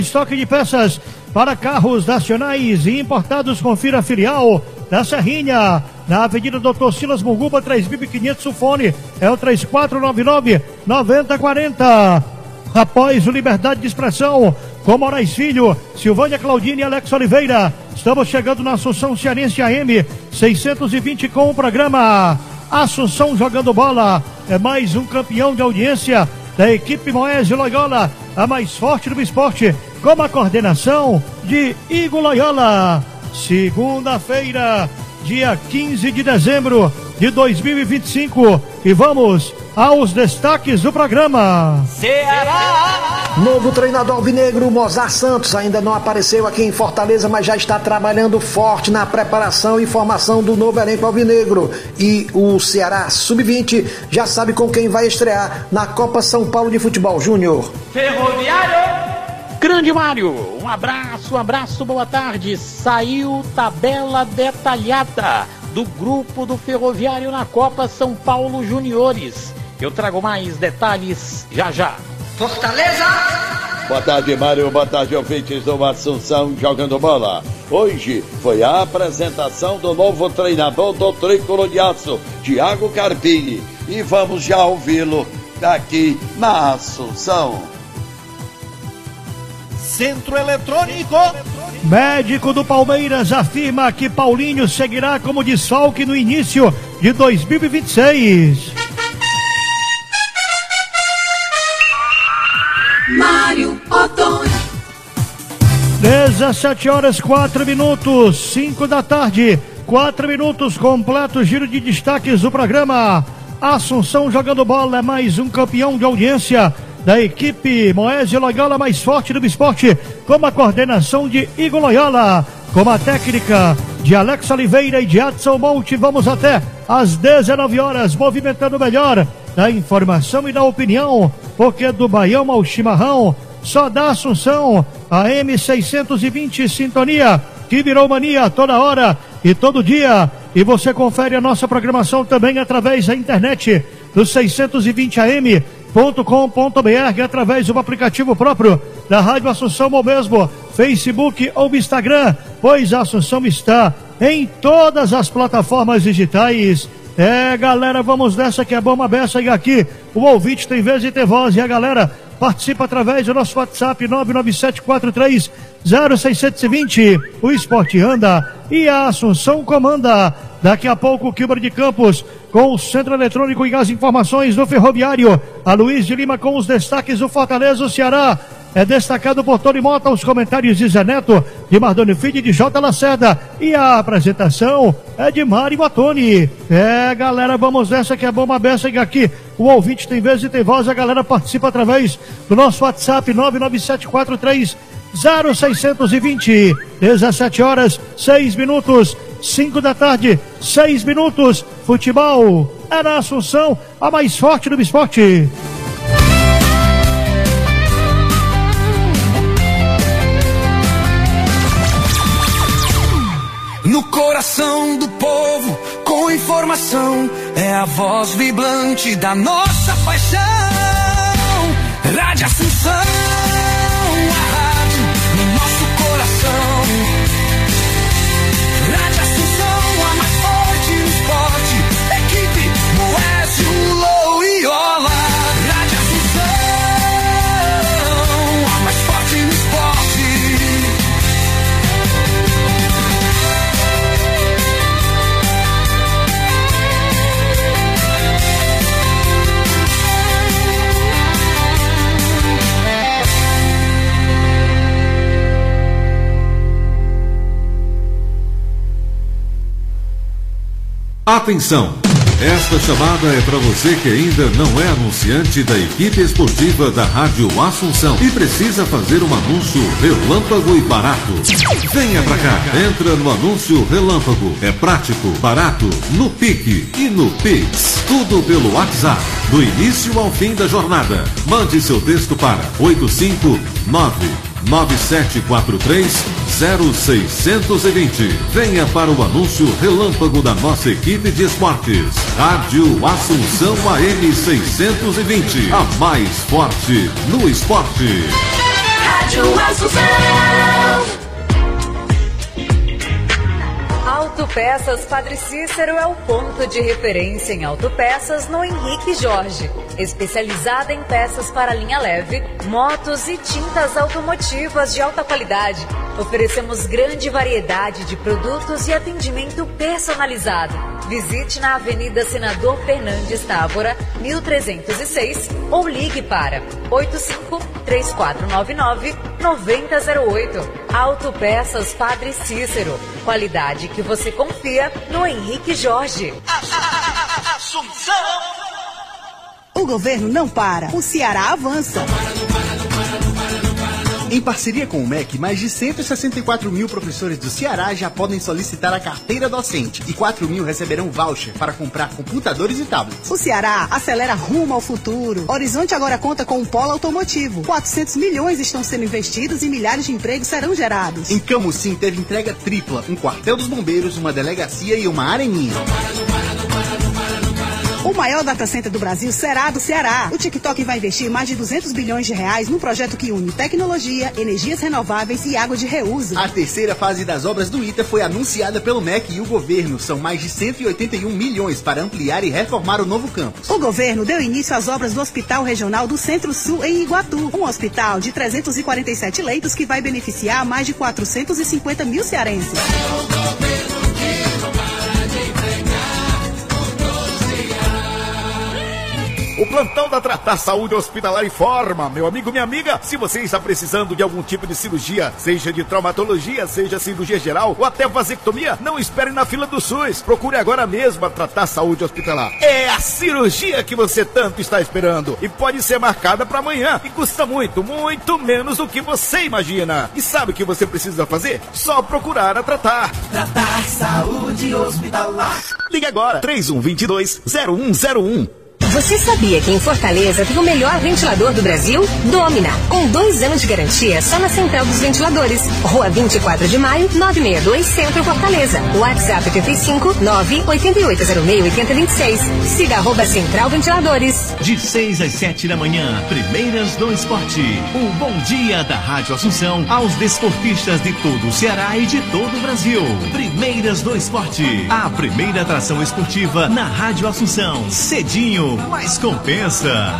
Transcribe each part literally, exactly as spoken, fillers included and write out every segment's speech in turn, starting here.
Estoque de peças para carros nacionais e importados. Confira a filial da Serrinha, na Avenida Doutor Silas Muguba, três mil e quinhentos. O fone é o três quatro nove nove, nove zero quatro zero. Após o Liberdade de Expressão, com Moraes Filho, Silvânia Claudine e Alex Oliveira, estamos chegando na Assunção Cearense A M seiscentos e vinte com o programa Assunção Jogando Bola. É mais um campeão de audiência da equipe Moésio Loyola, a mais forte do esporte, com a coordenação de Igor Loyola. Segunda-feira, dia quinze de dezembro de dois mil e vinte e cinco, e vamos aos destaques do programa. Ceará! Novo treinador alvinegro, Mozart Santos, ainda não apareceu aqui em Fortaleza, mas já está trabalhando forte na preparação e formação do novo elenco alvinegro. E o Ceará sub vinte já sabe com quem vai estrear na Copa São Paulo de Futebol Júnior. Ferroviário! Grande Mário, um abraço, um abraço, boa tarde. Saiu tabela detalhada do grupo do Ferroviário na Copa São Paulo Juniores. Eu trago mais detalhes já já. Fortaleza! Boa tarde, Mário. Boa tarde, ouvintes do Assunção Jogando Bola. Hoje foi a apresentação do novo treinador do Tricolor de Aço, Thiago Carpini. E vamos já ouvi-lo aqui na Assunção. Centro Eletrônico. Médico do Palmeiras afirma que Paulinho seguirá como desfalque no início de dois mil e vinte e seis. Mário Ottoni. dezessete horas quatro minutos, cinco da tarde, quatro minutos, completo giro de destaques do programa Assunção Jogando Bola. É mais um campeão de audiência da equipe Moésio Loyola, mais forte do esporte, com a coordenação de Igor Loyola, com a técnica de Alex Oliveira e de Adson Monte. Vamos até às dezenove horas, movimentando melhor da informação e da opinião, porque do Baião ao Chimarrão, só da Assunção, a M seiscentos e vinte Sintonia, que virou mania toda hora e todo dia. E você confere a nossa programação também através da internet, do seiscentos e vinte A M ponto com ponto b r, através do aplicativo próprio da Rádio Assunção, ou mesmo Facebook ou Instagram, pois a Assunção está em todas as plataformas digitais. É, galera, vamos nessa que é bomba beça, e aqui o ouvinte tem vez e tem voz, e a galera participa através do nosso WhatsApp nove nove sete quatro três zero seis dois zero. O esporte anda e a Assunção comanda. Daqui a pouco o Quilber de Campos com o Centro Eletrônico e as informações do Ferroviário. A Luiz de Lima com os destaques do Fortaleza. O Ceará é destacado por Tony Mota, os comentários de Zé Neto, de Mardônio Filho e de J. Lacerda. E a apresentação é de Mário Ottoni. É, galera, vamos nessa que é bomba beça, e aqui o ouvinte tem vez e tem voz. A galera participa através do nosso WhatsApp nove nove sete quatro três zero seis dois zero. dezessete horas, seis minutos, cinco da tarde, seis minutos. Futebol é na Assunção, a mais forte do esporte. No coração do povo, com informação, é a voz vibrante da nossa paixão. Rádio Assunção, a rádio no nosso coração. Rádio Assunção, a mais forte no esporte. Equipe Moésio Loyola. Rádio Assunção, a mais forte no esporte. Atenção! Esta chamada é para você que ainda não é anunciante da equipe esportiva da Rádio Assunção e precisa fazer um anúncio relâmpago e barato. Venha pra cá, entra no anúncio relâmpago. É prático, barato, no Pique e no Pix. Tudo pelo WhatsApp, do início ao fim da jornada. Mande seu texto para oito cinco nove nove sete quatro três zero seis dois zero. Venha para o anúncio relâmpago da nossa equipe de esportes. Rádio Assunção A M seiscentos e vinte, a mais forte no esporte. Rádio Rádio Assunção. Autopeças Padre Cícero é o ponto de referência em autopeças no Henrique Jorge. Especializada em peças para linha leve, motos e tintas automotivas de alta qualidade. Oferecemos grande variedade de produtos e atendimento personalizado. Visite na Avenida Senador Fernandes Távora, mil trezentos e seis, ou ligue para oito cinco, três quatro nove nove, nove zero zero oito. Autopeças Padre Cícero. Qualidade que você confia no Henrique Jorge. Assunção! O governo não para, o Ceará avança. Em parceria com o M E C, mais de cento e sessenta e quatro mil professores do Ceará já podem solicitar a carteira docente e quatro mil receberão voucher para comprar computadores e tablets. O Ceará acelera rumo ao futuro. Horizonte agora conta com um polo automotivo. quatrocentos milhões estão sendo investidos e milhares de empregos serão gerados. Em Camusim teve entrega tripla, um quartel dos bombeiros, uma delegacia e uma areninha. O maior data center do Brasil será do Ceará. O TikTok vai investir mais de duzentos bilhões de reais num projeto que une tecnologia, energias renováveis e água de reuso. A terceira fase das obras do ITA foi anunciada pelo M E C e o governo. São mais de cento e oitenta e um milhões para ampliar e reformar o novo campus. O governo deu início às obras do Hospital Regional do Centro-Sul em Iguatu. Um hospital de trezentos e quarenta e sete leitos que vai beneficiar mais de quatrocentos e cinquenta mil cearenses. O plantão da Tratar Saúde Hospitalar informa, meu amigo, minha amiga, se você está precisando de algum tipo de cirurgia, seja de traumatologia, seja cirurgia geral ou até vasectomia, não espere na fila do SUS. Procure agora mesmo a Tratar Saúde Hospitalar. É a cirurgia que você tanto está esperando e pode ser marcada para amanhã e custa muito, muito menos do que você imagina. E sabe o que você precisa fazer? Só procurar a Tratar. Tratar Saúde Hospitalar. Ligue agora, três um dois dois, zero um zero um. Você sabia que em Fortaleza tem o melhor ventilador do Brasil? Domina, com dois anos de garantia só na Central dos Ventiladores. Rua vinte e quatro de maio, novecentos e sessenta e dois, Centro Fortaleza. WhatsApp oitenta e cinco, nove oito oito zero seis, oito zero dois seis. Siga arroba Central Ventiladores. De seis às sete da manhã, Primeiras do Esporte. Um bom dia da Rádio Assunção aos desportistas de todo o Ceará e de todo o Brasil. Primeiras do Esporte, a primeira atração esportiva na Rádio Assunção. Cedinho, mas compensa.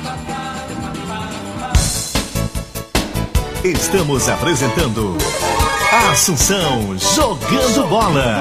Estamos apresentando Assunção Jogando Bola.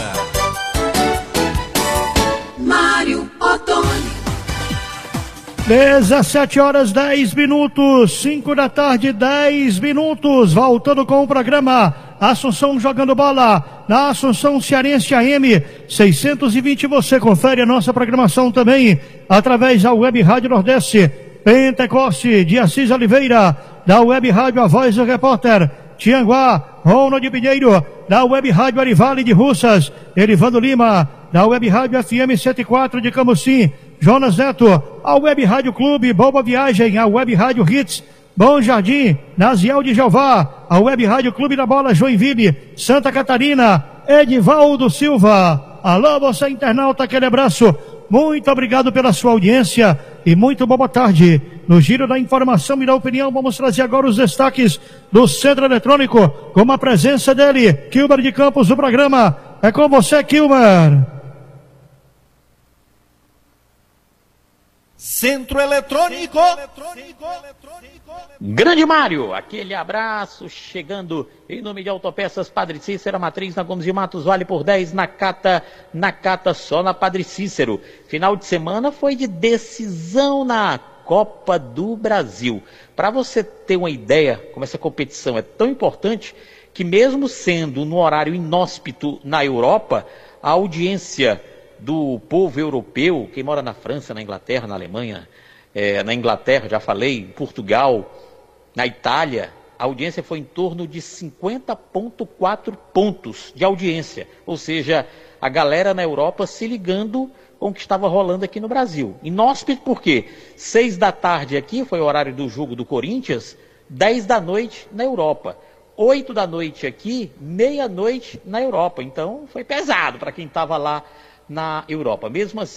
Mário Ottoni. dezessete horas dez minutos, cinco da tarde, dez minutos. Voltando com o programa Assunção Jogando Bola, na Assunção Cearense A M seiscentos e vinte. Você confere a nossa programação também através da Web Rádio Nordeste, Pentecoste de Assis Oliveira, da Web Rádio A Voz do Repórter, Tianguá, Ronald Pinheiro, da Web Rádio Arivale de Russas, Erivando Lima, da Web Rádio F M cento e quatro de Camusim, Jonas Neto, a Web Rádio Clube Boa Viagem, a Web Rádio Hits Bom Jardim, Naziel de Jeová, a Web Rádio Clube da Bola Joinville, Santa Catarina, Edivaldo Silva. Alô, você internauta, aquele abraço. Muito obrigado pela sua audiência e muito boa tarde. No giro da informação e da opinião, vamos trazer agora os destaques do Centro Eletrônico, com a presença dele, Kilmer de Campos, do programa. É com você, Kilmer. Centro Eletrônico. Grande Mário, aquele abraço chegando em nome de Autopeças Padre Cícero, Matriz na Gomes de Matos, vale por dez, na Cata, na Cata só na Padre Cícero. Final de semana foi de decisão na Copa do Brasil. Para você ter uma ideia como essa competição é tão importante, que mesmo sendo no horário inóspito na Europa, a audiência do povo europeu, quem mora na França, na Inglaterra, na Alemanha, é, na Inglaterra, já falei, em Portugal, na Itália, a audiência foi em torno de cinquenta vírgula quatro pontos de audiência, ou seja, a galera na Europa se ligando com o que estava rolando aqui no Brasil. Inóspito por quê? Seis da tarde aqui, foi o horário do jogo do Corinthians, dez da noite na Europa. Oito da noite aqui, meia-noite na Europa. Então, foi pesado para quem estava lá na Europa. Mesmo assim,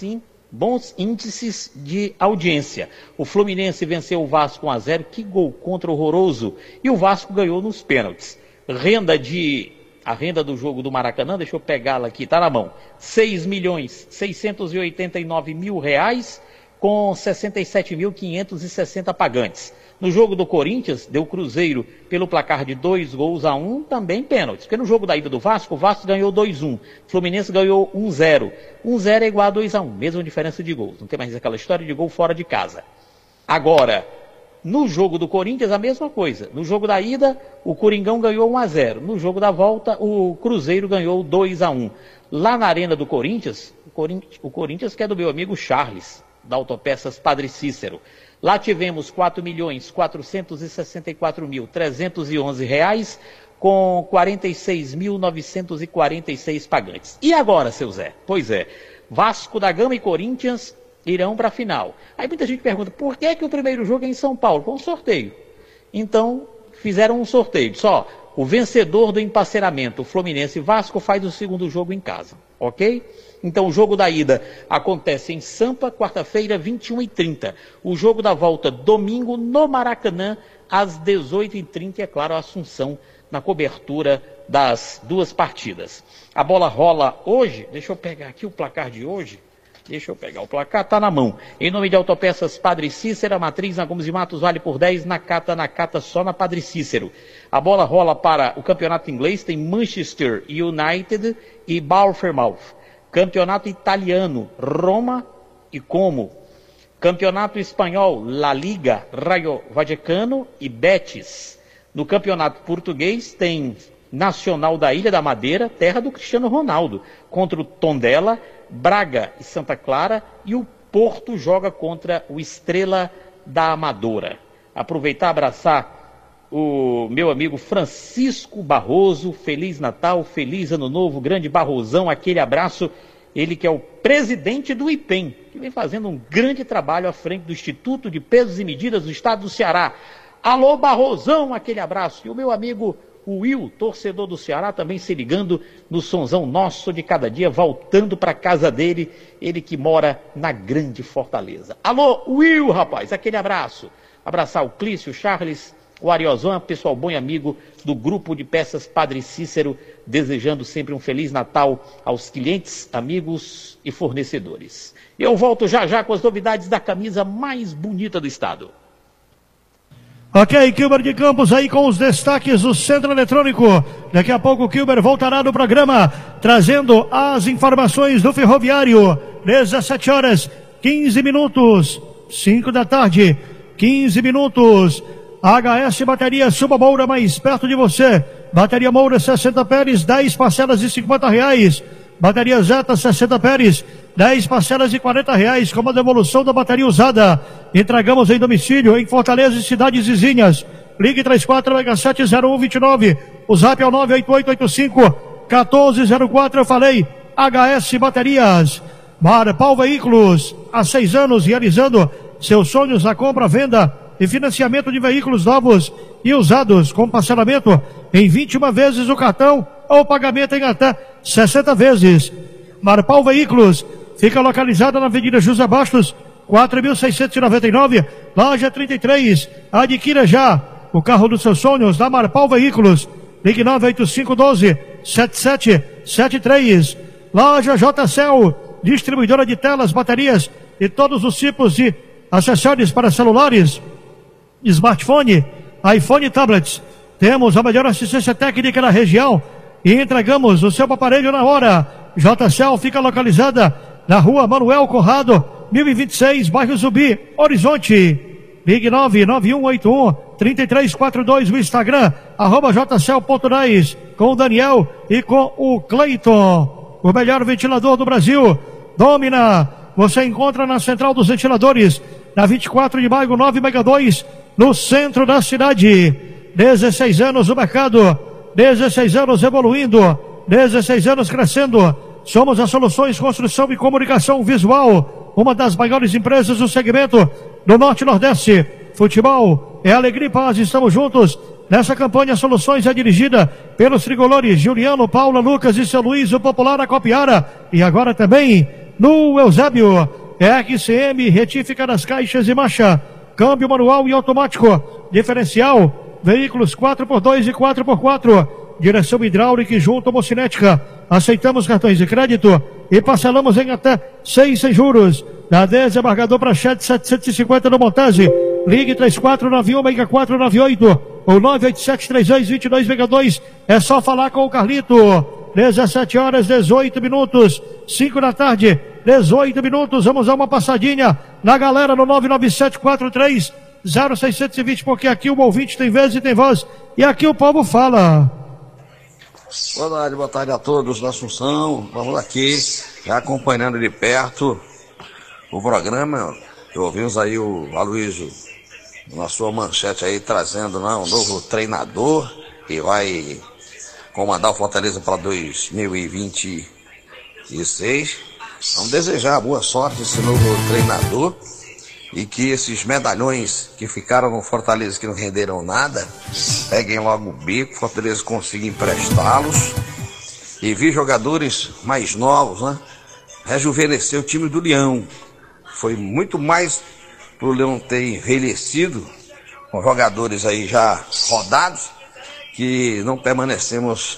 bons índices de audiência. O Fluminense venceu o Vasco um a zero, que gol contra horroroso, e o Vasco ganhou nos pênaltis. Renda de, a renda do jogo do Maracanã, deixa eu pegá-la aqui, tá na mão, seis milhões seiscentos e oitenta e nove mil reais, com sessenta e sete mil quinhentos e sessenta pagantes. No jogo do Corinthians, deu Cruzeiro pelo placar de dois gols a um, também pênaltis. Porque no jogo da ida do Vasco, o Vasco ganhou dois a um. Fluminense ganhou um a zero. um a zero é igual a dois a um, mesma diferença de gols. Não tem mais aquela história de gol fora de casa. Agora, no jogo do Corinthians, a mesma coisa. No jogo da ida, o Coringão ganhou um a zero. No jogo da volta, o Cruzeiro ganhou dois a um. Lá na arena do Corinthians, o Corinthians, o Corinthians que é do meu amigo Charles, da Autopeças Padre Cícero. Lá tivemos quatro milhões quatrocentos e sessenta e quatro mil trezentos e onze reais, com quarenta e seis mil novecentos e quarenta e seis pagantes. E agora, seu Zé? Pois é, Vasco da Gama e Corinthians irão para a final. Aí muita gente pergunta, por que, que o primeiro jogo é em São Paulo? Foi um sorteio. Então, fizeram um sorteio. Só, o vencedor do emparceramento, o Fluminense e Vasco, faz o segundo jogo em casa, ok? Então o jogo da ida acontece em Sampa, quarta-feira, vinte e uma e trinta. O jogo da volta, domingo, no Maracanã, às dezoito e trinta. E, é claro, a Assunção na cobertura das duas partidas. A bola rola hoje, deixa eu pegar aqui o placar de hoje. Deixa eu pegar o placar, tá na mão. Em nome de Autopeças Padre Cícero, a matriz na Gomes de Matos vale por dez, na Cata, na Cata só na Padre Cícero. A bola rola para o campeonato inglês, tem Manchester United e Bournemouth. Campeonato italiano, Roma e Como. Campeonato espanhol, La Liga, Rayo Vallecano e Betis. No campeonato português tem Nacional da Ilha da Madeira, terra do Cristiano Ronaldo, contra o Tondela, Braga e Santa Clara, e o Porto joga contra o Estrela da Amadora. Aproveitar e abraçar o meu amigo Francisco Barroso, Feliz Natal, Feliz Ano Novo, grande Barrosão, aquele abraço, ele que é o presidente do I P E M, que vem fazendo um grande trabalho à frente do Instituto de Pesos e Medidas do Estado do Ceará. Alô Barrosão, aquele abraço. E o meu amigo Will, torcedor do Ceará, também se ligando no sonzão nosso de cada dia, voltando para casa dele, ele que mora na grande Fortaleza. Alô Will, rapaz, aquele abraço. Abraçar o Clício, o Charles, o Ariozão, pessoal bom e amigo do grupo de peças Padre Cícero, desejando sempre um Feliz Natal aos clientes, amigos e fornecedores. Eu volto já já com as novidades da camisa mais bonita do estado. Ok, Kilber de Campos aí com os destaques do Centro Eletrônico. Daqui a pouco o Kilber voltará no programa, trazendo as informações do ferroviário. dezessete horas, quinze minutos, cinco da tarde, quinze minutos. H S Bateria, suba Moura mais perto de você. Bateria Moura sessenta Pérez, dez parcelas de cinquenta reais. Bateria Zeta sessenta Pérez, dez parcelas de quarenta reais com uma devolução da bateria usada. Entregamos em domicílio em Fortaleza e cidades vizinhas. Ligue trinta e quatro, sete zero um, vinte e nove. O zap é o nove oito oito oito cinco, um quatro zero quatro. Eu falei H S Baterias. Marpal Veículos, há seis anos realizando seus sonhos na compra, venda e financiamento de veículos novos e usados, com parcelamento em vinte e uma vezes o cartão ou pagamento em até sessenta vezes. Marpal Veículos fica localizada na Avenida José Bastos, quatro mil seiscentos e noventa e nove, loja trinta e três. Adquira já o carro dos seus sonhos da Marpal Veículos. Ligue nove oito cinco um dois, sete sete sete três. Loja J C L, distribuidora de telas, baterias e todos os tipos de acessórios para celulares, smartphone, iPhone e tablets. Temos a melhor assistência técnica da região e entregamos o seu aparelho na hora. J C L fica localizada na rua Manuel Conrado, mil e vinte e seis, bairro Zumbi, Horizonte. Ligue nove nove um oito um, três três quatro dois, o Instagram, arroba jcl ponto dez, com o Daniel e com o Cleiton. O melhor ventilador do Brasil, Domina. Você encontra na Central dos Ventiladores, na vinte e quatro de maio, nove sessenta e dois, no centro da cidade. dezesseis anos no mercado, dezesseis anos evoluindo, dezesseis anos crescendo. Somos a Soluções Construção e Comunicação Visual, uma das maiores empresas do segmento do Norte e Nordeste. Futebol é alegria e paz, estamos juntos. Nessa campanha, Soluções é dirigida pelos tricolores Juliano, Paula, Lucas e seu Luiz, o popular Acopiara. E agora também no Eusébio. R C M, retífica das caixas e marcha, câmbio manual e automático, diferencial, veículos quatro por dois e quatro por quatro, direção hidráulica e junta homocinética. Aceitamos cartões de crédito e parcelamos em até seis sem juros. Da desembargador Prachete setecentos e cinquenta no Montese. Ligue três quatro nove um, seis quatro nove oito ou nove oito sete três dois, dois dois seis dois. É só falar com o Carlito. dezessete horas, dezoito minutos, cinco da tarde, dezoito minutos. Vamos dar uma passadinha na galera no nove nove sete quatro três zero seis dois zero, porque aqui o ouvinte tem vez e tem voz. E aqui o povo fala. Boa tarde, boa tarde a todos da Assunção. Vamos aqui, já acompanhando de perto o programa. Ouvimos aí o Aloysio na sua manchete aí, trazendo, né, um novo treinador que vai comandar o Fortaleza para dois mil e vinte e seis. Vamos desejar boa sorte a esse novo treinador e que esses medalhões que ficaram no Fortaleza, que não renderam nada, peguem logo o bico, o Fortaleza consiga emprestá-los e vi jogadores mais novos, né, rejuvenescer o time do Leão. Foi muito mais para o Leão ter envelhecido com jogadores aí já rodados, que não permanecemos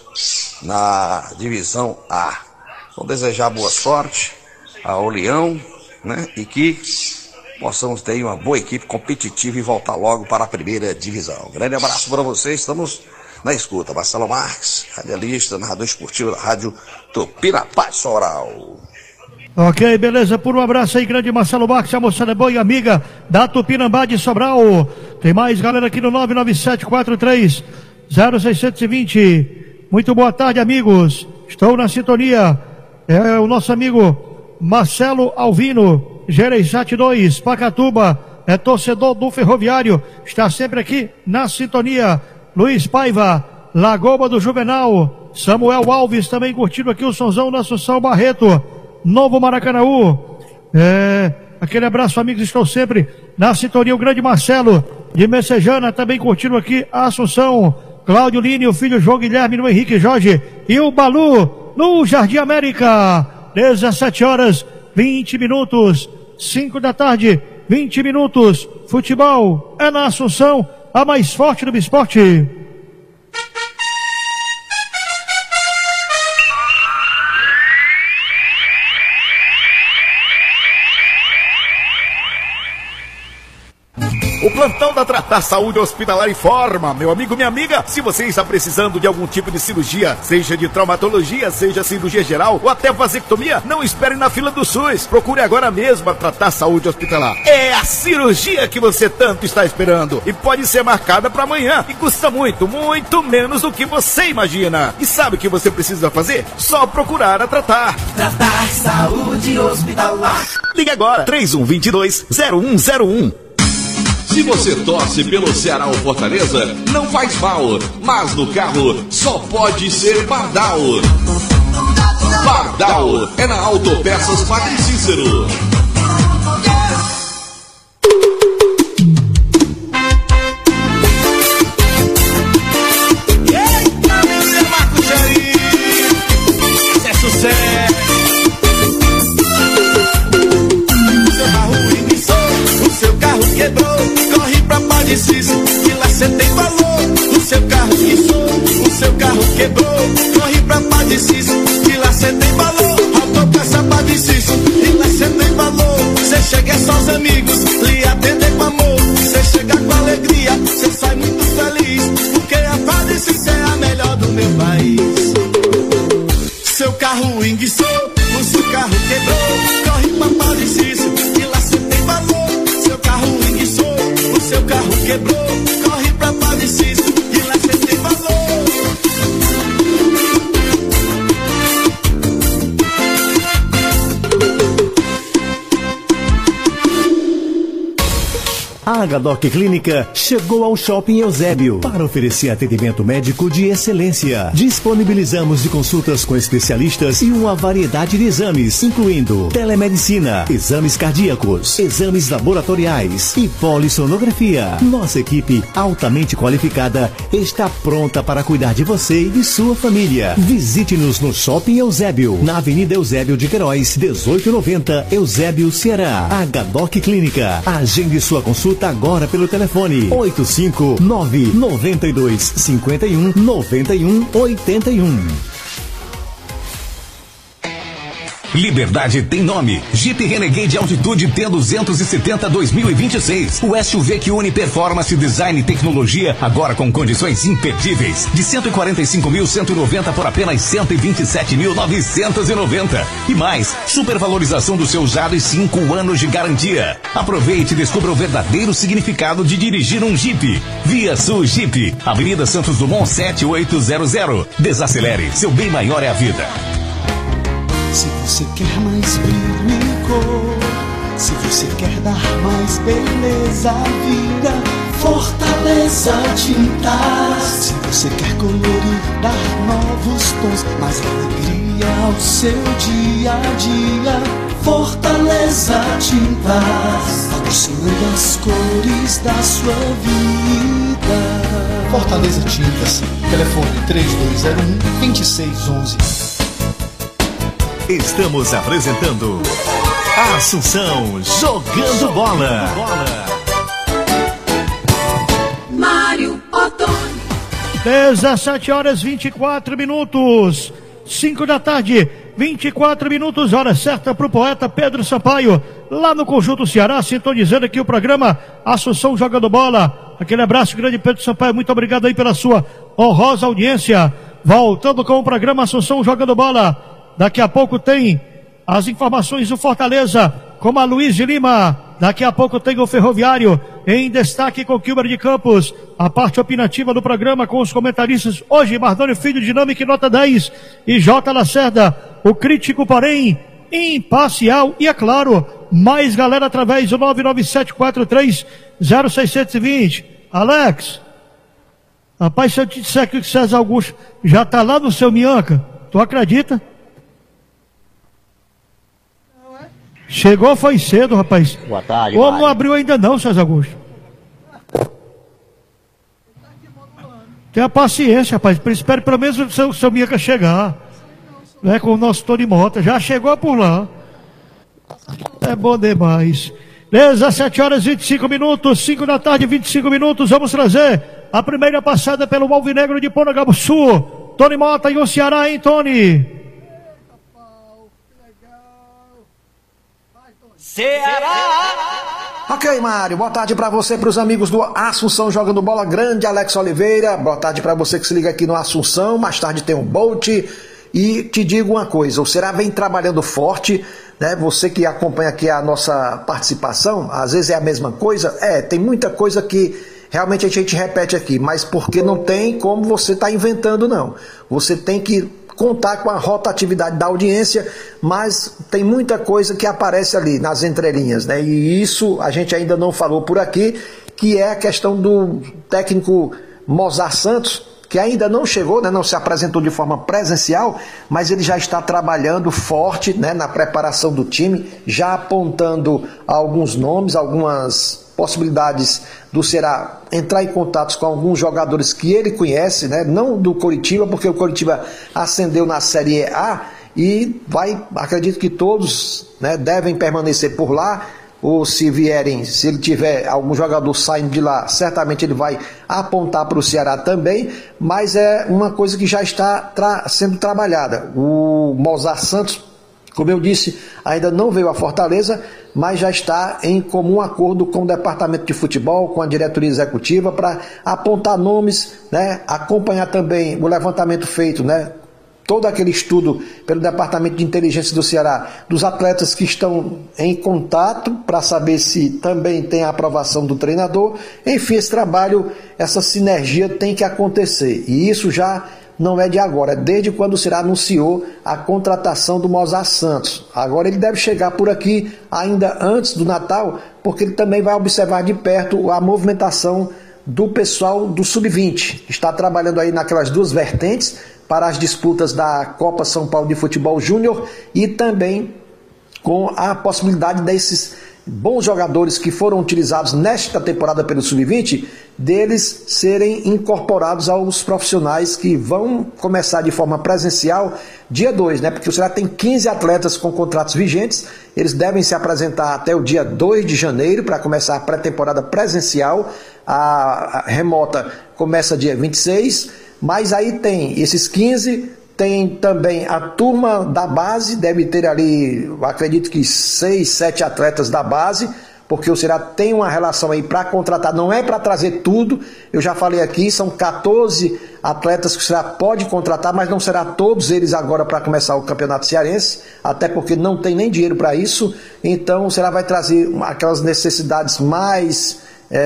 na divisão A. Vamos desejar boa sorte ao Leão, né, e que possamos ter uma boa equipe competitiva e voltar logo para a primeira divisão. Grande abraço para vocês, estamos na escuta. Marcelo Marques, radialista, narrador esportivo da Rádio Tupinambá de Sobral. Ok, beleza, por um abraço aí, grande Marcelo Marques, a moçada é boa e amiga da Tupinambá de Sobral. Tem mais galera aqui no nove nove sete quatro três zero seis dois zero. Muito boa tarde, amigos, estou na sintonia. É o nosso amigo Marcelo Alvino, Gereissat dois, Pacatuba, é torcedor do Ferroviário, está sempre aqui na sintonia. Luiz Paiva, Lagoa do Juvenal, Samuel Alves também curtindo aqui o sonzão da Assunção Barreto, Novo Maracanaú. É, aquele abraço, amigos, estou sempre na sintonia. O grande Marcelo de Messejana também curtindo aqui a Assunção. Cláudio Lini, o filho João Guilherme no Henrique Jorge e o Balu no Jardim América. dezessete horas, vinte minutos, cinco da tarde, vinte minutos. Futebol é na Assunção, a mais forte do esporte. O plantão da Tratar Saúde Hospitalar informa, meu amigo, minha amiga, se você está precisando de algum tipo de cirurgia, seja de traumatologia, seja cirurgia geral ou até vasectomia, não espere na fila do SUS. Procure agora mesmo a Tratar Saúde Hospitalar. É a cirurgia que você tanto está esperando e pode ser marcada para amanhã e custa muito, muito menos do que você imagina. E sabe o que você precisa fazer? Só procurar a Tratar. Tratar Saúde Hospitalar. Ligue agora, três um dois dois, zero um zero um. Se você torce pelo Ceará ou Fortaleza, não faz mal, mas no carro só pode ser Pardal. Pardal é na Autopeças Padre Cícero. E lá cê tem valor. O seu carro guiçou, o seu carro quebrou. Corre pra Padre Cícero, e lá cê tem valor. Autopeça Padre Cícero, e lá cê tem valor. Cê chega só os amigos, lhe atender com amor. Cê chega com alegria, cê sai muito feliz. Porque a Padre Cícero é a melhor do meu país. Seu carro enguiçou, o seu carro quebrou. Corre pra Padre Cícero, e lá cê tem valor. Seu carro enguiçou, o seu carro quebrou, corre pra Padre Cícero, e lá cê tem valor. A Agadoc Clínica chegou ao Shopping Eusébio para oferecer atendimento médico de excelência. Disponibilizamos de consultas com especialistas e uma variedade de exames, incluindo telemedicina, exames cardíacos, exames laboratoriais e polissonografia. Nossa equipe altamente qualificada está pronta para cuidar de você e de sua família. Visite-nos no Shopping Eusébio, na Avenida Eusébio de Queiroz, dezoito noventa, Eusébio, Ceará. Agadoc Clínica. Agende sua consulta agora pelo telefone oito cinco nove nove dois cinco um nove um oito um. Liberdade tem nome. Jeep Renegade Altitude T duzentos e setenta dois mil e vinte e seis. O S U V que une performance, design e tecnologia, agora com condições imperdíveis. De cento e quarenta e cinco mil cento e noventa por apenas cento e vinte e sete mil novecentos e noventa. E mais, supervalorização do seu usado e cinco anos de garantia. Aproveite e descubra o verdadeiro significado de dirigir um Jeep. Via Sul Jeep, Avenida Santos Dumont sete oito zero zero. Desacelere, seu bem maior é a vida. Se você quer mais brilho e cor, se você quer dar mais beleza à vida, Fortaleza Tintas. Se você quer colorir, dar novos tons, mais alegria ao seu dia a dia, Fortaleza Tintas. Alucinando as cores da sua vida. Fortaleza Tintas. Telefone três dois zero um, dois seis um um. Estamos apresentando Assunção Jogando Bola. Mário Ottoni. dezessete horas e vinte e quatro minutos. cinco da tarde, vinte e quatro minutos, hora certa para o poeta Pedro Sampaio, lá no Conjunto Ceará, sintonizando aqui o programa Assunção Jogando Bola. Aquele abraço grande, Pedro Sampaio, muito obrigado aí pela sua honrosa audiência. Voltando com o programa Assunção Jogando Bola. Daqui a pouco tem as informações do Fortaleza com a Luiz de Lima. Daqui a pouco tem o Ferroviário em destaque com Kilber de Campos. A parte opinativa do programa com os comentaristas hoje, Mardônio Filho, Dinâmica e Nota dez, e J. Lacerda, o crítico, porém imparcial. E é claro, mais galera através do nove nove sete quatro três zero seis dois zero. Alex, rapaz, se eu te disser que o César Augusto já tá lá no seu Minhanca, tu acredita? Chegou, foi cedo, rapaz. Boa tarde, o homem não abriu ainda não, César Augusto. Tenha paciência, rapaz. Espere pelo menos o seu, seu Mica chegar. Né, com o nosso Tony Mota. Já chegou por lá. É bom demais. dezessete horas e vinte e cinco minutos. cinco da tarde, vinte e cinco minutos. Vamos trazer a primeira passada pelo Alvinegro de Porangaba-Sul. Tony Mota e o Ceará, hein, Tony? Ceará! Ok, Mário, boa tarde pra você, pros amigos do Assunção Jogando Bola, grande Alex Oliveira, boa tarde pra você que se liga aqui no Assunção, mais tarde tem o Bolt, e te digo uma coisa, o Ceará vem trabalhando forte, né, você que acompanha aqui a nossa participação, às vezes é a mesma coisa, é, tem muita coisa que realmente a gente repete aqui, mas porque não tem como você tá inventando não, você tem que contar com a rotatividade da audiência, mas tem muita coisa que aparece ali nas entrelinhas, né? E isso a gente ainda não falou por aqui, que é a questão do técnico Mozart Santos, que ainda não chegou, né? Não se apresentou de forma presencial, mas ele já está trabalhando forte, né? Na preparação do time, já apontando alguns nomes, algumas possibilidades do Ceará entrar em contatos com alguns jogadores que ele conhece, né? Não do Coritiba, porque o Coritiba ascendeu na Série A e vai, acredito que todos, né, devem permanecer por lá, ou se vierem, se ele tiver algum jogador saindo de lá, certamente ele vai apontar para o Ceará também, mas é uma coisa que já está tra- sendo trabalhada. O Mozart Santos, como eu disse, ainda não veio a Fortaleza, mas já está em comum acordo com o departamento de futebol, com a diretoria executiva, para apontar nomes, né, acompanhar também o levantamento feito, né, todo aquele estudo pelo departamento de inteligência do Ceará, dos atletas que estão em contato, para saber se também tem a aprovação do treinador. Enfim, esse trabalho, essa sinergia tem que acontecer, e isso já não é de agora, é desde quando o Ceará anunciou a contratação do Mozart Santos. Agora ele deve chegar por aqui ainda antes do Natal, porque ele também vai observar de perto a movimentação do pessoal do sub vinte, que está trabalhando aí naquelas duas vertentes para as disputas da Copa São Paulo de Futebol Júnior e também com a possibilidade desses bons jogadores que foram utilizados nesta temporada pelo sub vinte, deles serem incorporados aos profissionais que vão começar de forma presencial dia dois, né? Porque o Ceará tem quinze atletas com contratos vigentes, eles devem se apresentar até o dia dois de janeiro para começar a pré-temporada presencial, a, a remota começa dia vinte e seis, mas aí tem esses quinze. Tem também a turma da base, deve ter ali, eu acredito que seis, sete atletas da base, porque o Ceará tem uma relação aí para contratar, não é para trazer tudo, eu já falei aqui, são quatorze atletas que o Ceará pode contratar, mas não será todos eles agora para começar o Campeonato Cearense, até porque não tem nem dinheiro para isso, então o Ceará vai trazer aquelas necessidades mais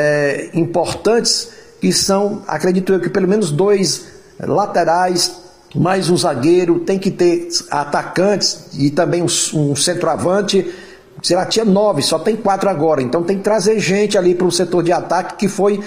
é, importantes, que são, acredito eu, que pelo menos dois laterais, mais um zagueiro, tem que ter atacantes e também um, um centroavante. O Ceará tinha nove, só tem quatro agora, então tem que trazer gente ali para o setor de ataque, que foi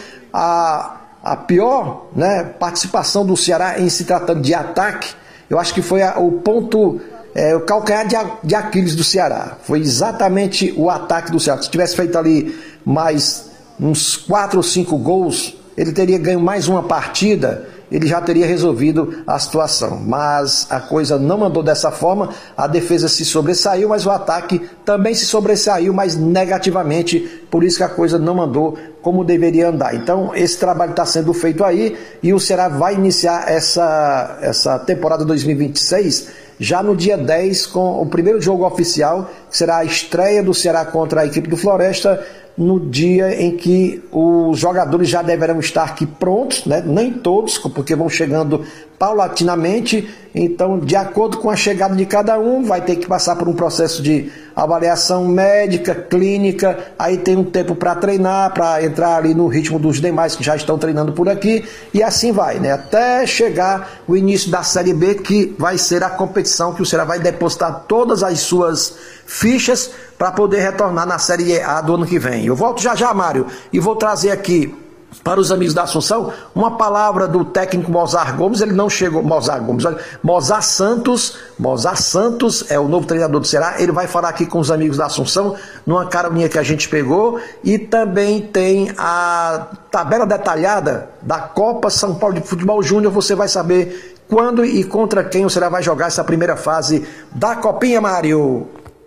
a, a pior, né, participação do Ceará em se tratando de ataque. Eu acho que foi a, o ponto, é, o calcanhar de, de Aquiles do Ceará, foi exatamente o ataque do Ceará. Se tivesse feito ali mais uns quatro ou cinco gols, ele teria ganho mais uma partida, ele já teria resolvido a situação, mas a coisa não mandou dessa forma, a defesa se sobressaiu, mas o ataque também se sobressaiu, mas negativamente, por isso que a coisa não mandou como deveria andar. Então esse trabalho está sendo feito aí, e o Ceará vai iniciar essa, essa temporada dois mil e vinte e seis já no dia dez, com o primeiro jogo oficial, que será a estreia do Ceará contra a equipe do Floresta, no dia em que os jogadores já deverão estar aqui prontos, né? Nem todos, porque vão chegando paulatinamente, então de acordo com a chegada de cada um, vai ter que passar por um processo de avaliação médica, clínica, aí tem um tempo para treinar, para entrar ali no ritmo dos demais que já estão treinando por aqui, e assim vai, né? Até chegar o início da Série B, que vai ser a competição que o Ceará vai depositar todas as suas fichas para poder retornar na Série A do ano que vem. Eu volto já já, Mário, e vou trazer aqui para os amigos da Assunção uma palavra do técnico Mozart Gomes. Ele não chegou, Mozart Gomes, olha, Mozart Santos, Mozart Santos é o novo treinador do Ceará. Ele vai falar aqui com os amigos da Assunção numa caroninha que a gente pegou, e também tem a tabela detalhada da Copa São Paulo de Futebol Júnior. Você vai saber quando e contra quem o Ceará vai jogar essa primeira fase da Copinha, Mário.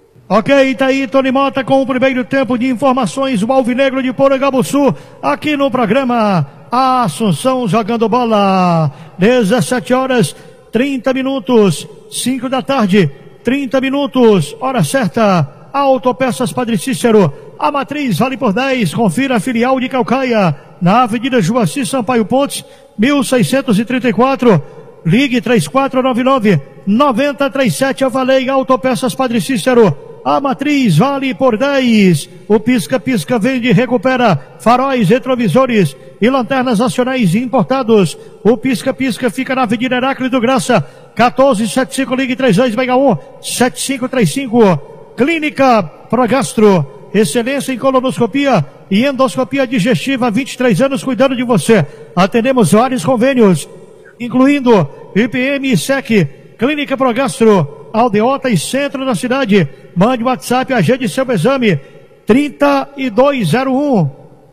Ok, tá aí Tony Mota com o primeiro tempo de informações, o Alvinegro de Porangabuçu, aqui no programa Assunção Jogando Bola. dezessete horas, trinta minutos, cinco da tarde, trinta minutos, hora certa. Autopeças Padre Cícero, a matriz vale por dez, confira a filial de Calcaia, na Avenida Joaci Sampaio Pontes, mil seiscentos e trinta e quatro. Ligue três quatro nove nove, nove zero três sete. Eu falei, Autopeças Padre Cícero, a matriz vale por dez. O Pisca Pisca vende e recupera faróis, retrovisores e lanternas nacionais importados. O Pisca Pisca fica na Avenida Heráclito Graça, quatorze setenta e cinco, ligue três dois seis um, sete cinco três cinco. Clínica Progastro, excelência em colonoscopia e endoscopia digestiva, vinte e três anos cuidando de você. Atendemos vários convênios, incluindo I P M e S E C. Clínica Progastro, Aldeota e centro da cidade. Mande o WhatsApp, agende seu exame, trinta e dois zero um,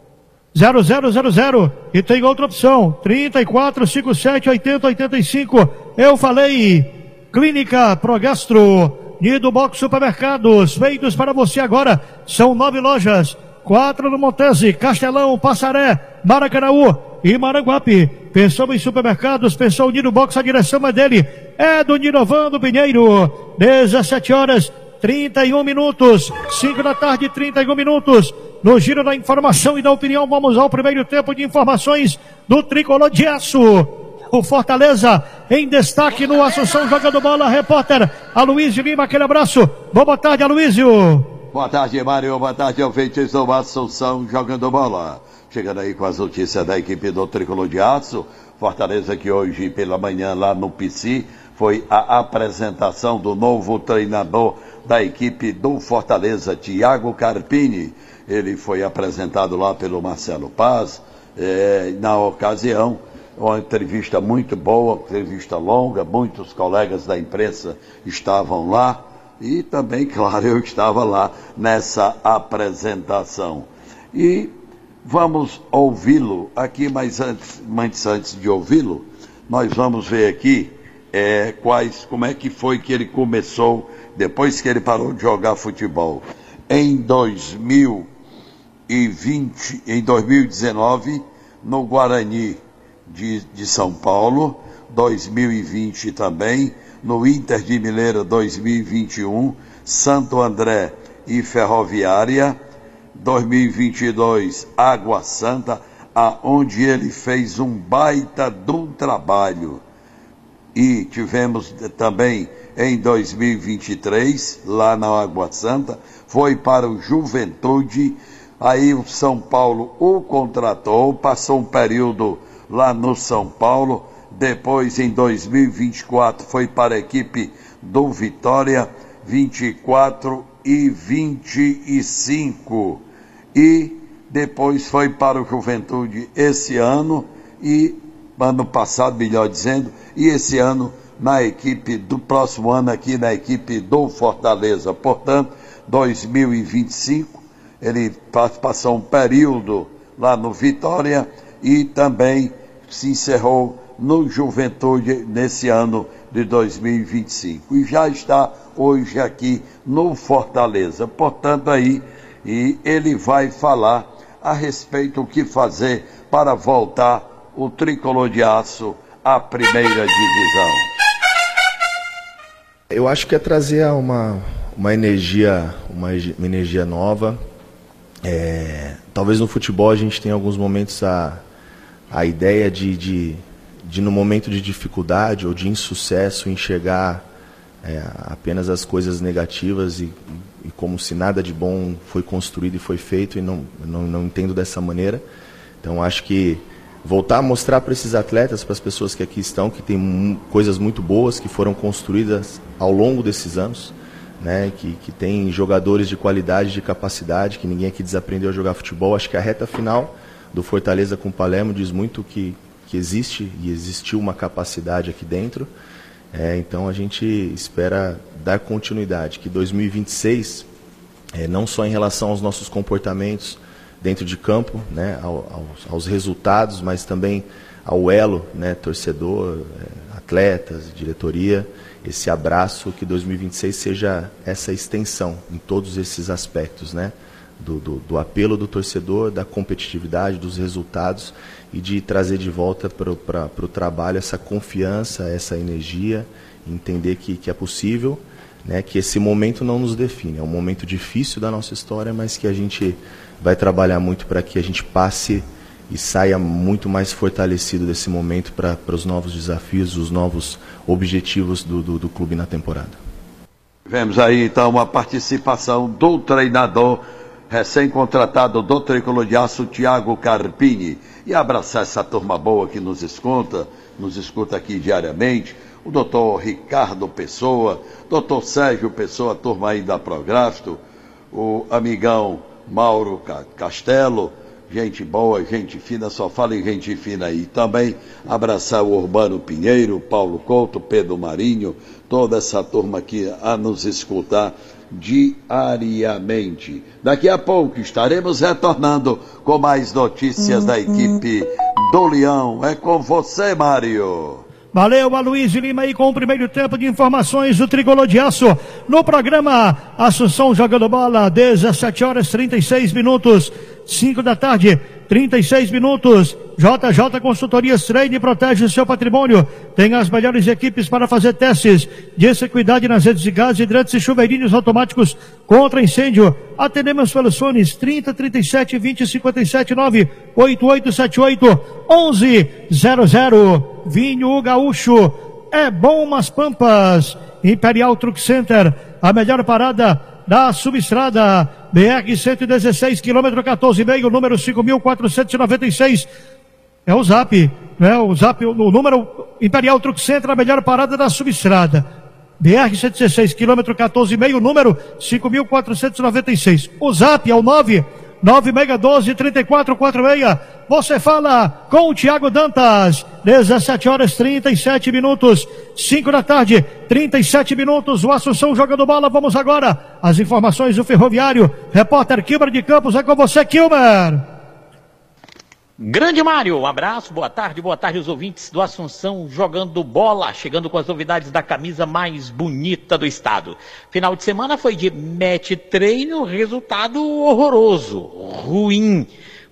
zero zero zero zero. E tem outra opção, trinta e quatro cinquenta e sete, oitenta, oitenta e cinco. Eu falei, Clínica Progastro. Nido Box Supermercados, feitos para você agora. São nove lojas, quatro no Montese, Castelão, Passaré, Maracanaú e Maranguape. Pensou em supermercados, pensou em Nido Box, a direção é dele, é do Ninovando Pinheiro. dezessete horas, trinta e um minutos, cinco da tarde, trinta e um minutos. No giro da informação e da opinião, vamos ao primeiro tempo de informações do Tricolor de Aço. O Fortaleza em destaque no Assunção Jogando Bola. Repórter Aloysio Lima, aquele abraço. Boa tarde, Aloysio. Boa tarde, Mário. Boa tarde, ouvintes do Assunção Jogando Bola. chegando aí com as notícias da equipe do Tricolor de Aço. Fortaleza que hoje pela manhã lá no P C foi a apresentação do novo treinador da equipe do Fortaleza, Thiago Carpini. Ele foi apresentado lá pelo Marcelo Paz, é, na ocasião, uma entrevista muito boa, entrevista longa, muitos colegas da imprensa estavam lá e também, claro, eu estava lá nessa apresentação. E vamos ouvi-lo aqui, mas antes, mas antes de ouvi-lo, nós vamos ver aqui é, quais, como é que foi que ele começou depois que ele parou de jogar futebol. Em dois mil e vinte, em dois mil e dezenove, no Guarani de, de São Paulo, dois mil e vinte também, no Inter de Limeira dois mil e vinte e um, Santo André e Ferroviária, dois mil e vinte e dois, Água Santa, aonde ele fez um baita de um trabalho. E tivemos também em dois mil e vinte e três, lá na Água Santa, foi para o Juventude, aí o São Paulo o contratou, passou um período lá no São Paulo, depois em dois mil e vinte e quatro foi para a equipe do Vitória, vinte e quatro e vinte e cinco, e depois foi para o Juventude esse ano, e ano passado, melhor dizendo, e esse ano na equipe do próximo ano aqui na equipe do Fortaleza. Portanto, dois mil e vinte e cinco, ele passou um período lá no Vitória e também se encerrou no Juventude nesse ano de dois mil e vinte e cinco. E já está hoje aqui no Fortaleza. Portanto, aí, e ele vai falar a respeito do que fazer para voltar o Tricolor de Aço à primeira divisão. Eu acho que é trazer uma, uma energia, uma, uma energia nova. É, talvez no futebol a gente tenha alguns momentos a, a ideia de, de, de, no momento de dificuldade ou de insucesso, enxergar é, apenas as coisas negativas e, e como se nada de bom foi construído e foi feito, e não, não, não entendo dessa maneira. Então acho que voltar a mostrar para esses atletas, para as pessoas que aqui estão, que tem coisas muito boas que foram construídas ao longo desses anos, né, que, que tem jogadores de qualidade, de capacidade, que ninguém aqui desaprendeu a jogar futebol. Acho que a reta final do Fortaleza com o Palermo diz muito que, que existe e existiu uma capacidade aqui dentro. É, então a gente espera dar continuidade, que dois mil e vinte e seis, é, não só em relação aos nossos comportamentos dentro de campo, né, aos, aos resultados, mas também ao elo, né, torcedor, atletas, diretoria, esse abraço, que dois mil e vinte e seis seja essa extensão em todos esses aspectos, né, do, do, do apelo do torcedor, da competitividade, dos resultados, e de trazer de volta para o trabalho essa confiança, essa energia, entender que, que é possível, né, que esse momento não nos define, é um momento difícil da nossa história, mas que a gente vai trabalhar muito para que a gente passe e saia muito mais fortalecido desse momento para os novos desafios, os novos objetivos do, do, do clube na temporada. Vemos aí então a participação do treinador recém-contratado do Tricolor de Aço, Thiago Carpini, e abraçar essa turma boa que nos escuta, nos escuta aqui diariamente, o doutor Ricardo Pessoa, doutor Sérgio Pessoa, turma aí da Prografto, o amigão Mauro Castelo, gente boa, gente fina, só fala em gente fina aí. Também abraçar o Urbano Pinheiro, Paulo Couto, Pedro Marinho, toda essa turma aqui a nos escutar diariamente. Daqui a pouco estaremos retornando com mais notícias da equipe do Leão. É com você, Mário. Valeu, Aloysio Lima aí com o primeiro tempo de informações do Tricolor de Aço no programa Assunção Jogando Bola, dezessete horas e trinta e seis minutos, cinco da tarde, trinta e seis minutos. J J Consultorias treine e protege o seu patrimônio. Tem as melhores equipes para fazer testes de seguridade nas redes de gás, hidrantes e chuveirinhos automáticos contra incêndio. Atendemos pelos fones trinta, trinta e sete, vinte, cinquenta e sete, nove oito oito sete oito, onze zero zero. Vinho Gaúcho é bom nas Pampas. Imperial Truck Center, a melhor parada da subestrada. B R cento e dezesseis, quilômetro quatorze e meio, número cinco mil quatrocentos e noventa e seis. É o Zap, né? O Zap, o número Imperial Truck Center, a melhor parada da subestrada. B R cento e dezesseis, quilômetro quatorze e meio, número cinco mil quatrocentos e noventa e seis. O Zap é o nove nove seis um dois, três quatro quatro seis. Você fala com o Tiago Dantas. dezessete horas e trinta e sete minutos. cinco da tarde, trinta e sete minutos. O Assunção jogando bola. Vamos agora. As informações do Ferroviário. Repórter Kilmer de Campos. É com você, Kilmer. Grande Mário, um abraço, boa tarde, boa tarde aos ouvintes do Assunção jogando bola, chegando com as novidades da camisa mais bonita do estado. Final de semana foi de match treino, resultado horroroso, ruim.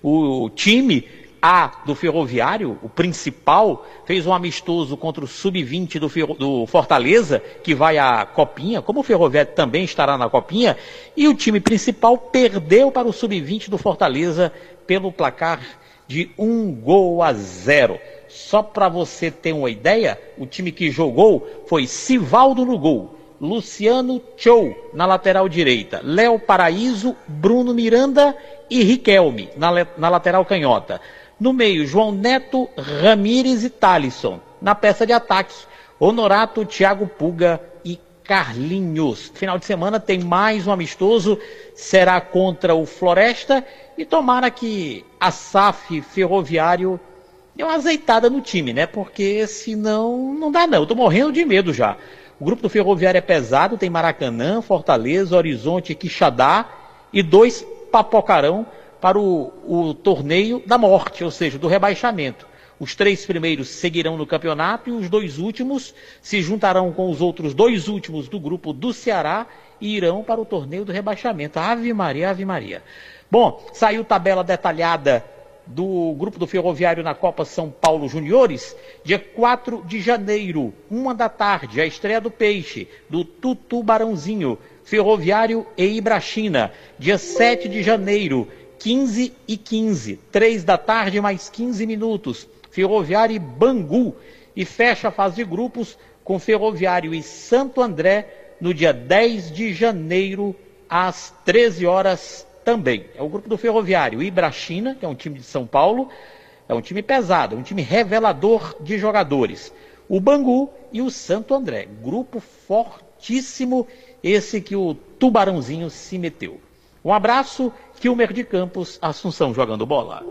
O time A do Ferroviário, o principal, fez um amistoso contra o sub vinte do, do Fortaleza, que vai à Copinha, como o Ferroviário também estará na Copinha, e o time principal perdeu para o sub vinte do Fortaleza pelo placar de um gol a zero. Só para você ter uma ideia, o time que jogou foi Sivaldo no gol, Luciano Chou na lateral direita, Léo Paraíso, Bruno Miranda e Riquelme na, na lateral canhota. No meio, João Neto, Ramírez e Thalisson. Na peça de ataque, Honorato, Thiago Puga e Carlinhos. Final de semana tem mais um amistoso, será contra o Floresta. E tomara que a S A F Ferroviário dê uma azeitada no time, né? Porque senão não dá não. Eu tô morrendo de medo já. O grupo do Ferroviário é pesado, tem Maracanã, Fortaleza, Horizonte, Quixadá e dois papocarão para o, o torneio da morte, ou seja, do rebaixamento. Os três primeiros seguirão no campeonato e os dois últimos se juntarão com os outros dois últimos do grupo do Ceará e irão para o torneio do rebaixamento. Ave Maria, Ave Maria. Bom, saiu tabela detalhada do grupo do Ferroviário na Copa São Paulo Juniores, dia quatro de janeiro, uma da tarde, a estreia do Peixe, do Tutubarãozinho, Ferroviário e Ibrachina. Dia sete de janeiro, quinze e quinze, três da tarde mais quinze minutos, Ferroviário e Bangu. E fecha a fase de grupos com Ferroviário e Santo André no dia dez de janeiro, às treze horas também. É o grupo do Ferroviário Ibrachina, que é um time de São Paulo, é um time pesado, um time revelador de jogadores. O Bangu e o Santo André. Grupo fortíssimo, esse que o Tubarãozinho se meteu. Um abraço, Kilmer de Campos, Assunção jogando bola.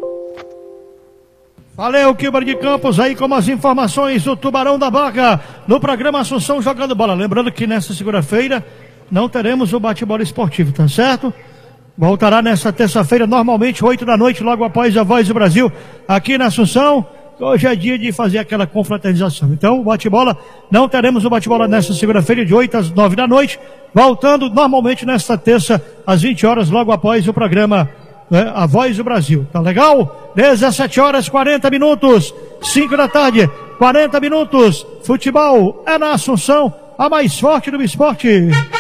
Valeu, Kilmer de Campos, aí com as informações do Tubarão da Barra, no programa Assunção jogando bola. Lembrando que nessa segunda-feira não teremos o bate-bola esportivo, tá certo? Voltará nessa terça-feira, normalmente, oito da noite, logo após a Voz do Brasil, aqui na Assunção. Hoje é dia de fazer aquela confraternização. Então, o bate-bola, não teremos o bate-bola nessa segunda-feira, de oito às nove da noite, voltando normalmente nesta terça, às vinte horas, logo após o programa, né, A Voz do Brasil. Tá legal? dezessete horas, quarenta minutos, cinco da tarde, quarenta minutos. Futebol é na Assunção, a mais forte do esporte.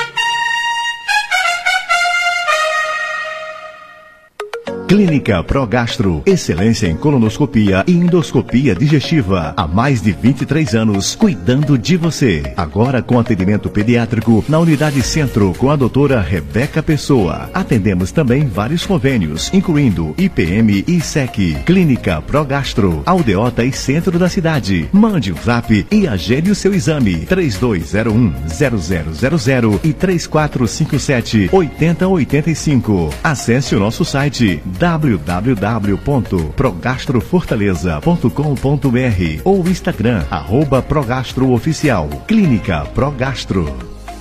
Clínica Progastro, excelência em colonoscopia e endoscopia digestiva. Há mais de vinte e três anos, cuidando de você. Agora com atendimento pediátrico na Unidade Centro com a doutora Rebeca Pessoa. Atendemos também vários convênios, incluindo I P M e S E C. Clínica Progastro, Aldeota e centro da cidade. Mande um zap e agende o seu exame. três dois zero um, zero zero zero zero e três quatro cinco sete, oito zero oito cinco. Acesse o nosso site w w w ponto progastrofortaleza ponto com ponto b r ou Instagram, arroba Progastro Oficial. Clínica Progastro.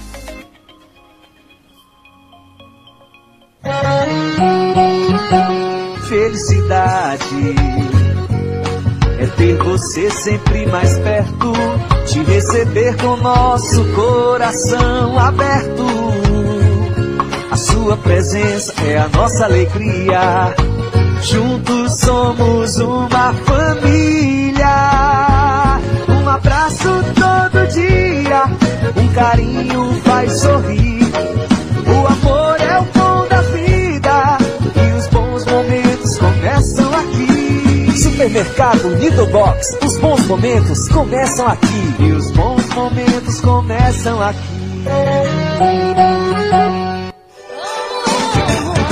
Felicidade é ter você sempre mais perto, te receber com nosso coração aberto. A sua presença é a nossa alegria. Juntos somos uma família. Um abraço todo dia, um carinho faz sorrir. O amor é o pão da vida e os bons momentos começam aqui. Supermercado Nido Box, os bons momentos começam aqui. E os bons momentos começam aqui.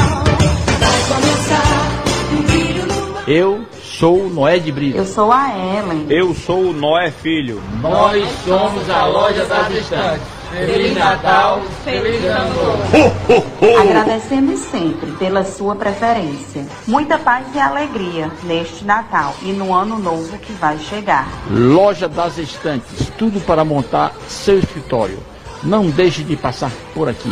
Eu sou Noé de Brito. Eu sou a Ellen. Eu sou o Noé Filho. Nós somos a Loja das Estantes. Feliz Natal, Feliz Ano Novo. Agradecemos sempre pela sua preferência. Muita paz e alegria neste Natal e no Ano Novo que vai chegar. Loja das Estantes, tudo para montar seu escritório. Não deixe de passar por aqui.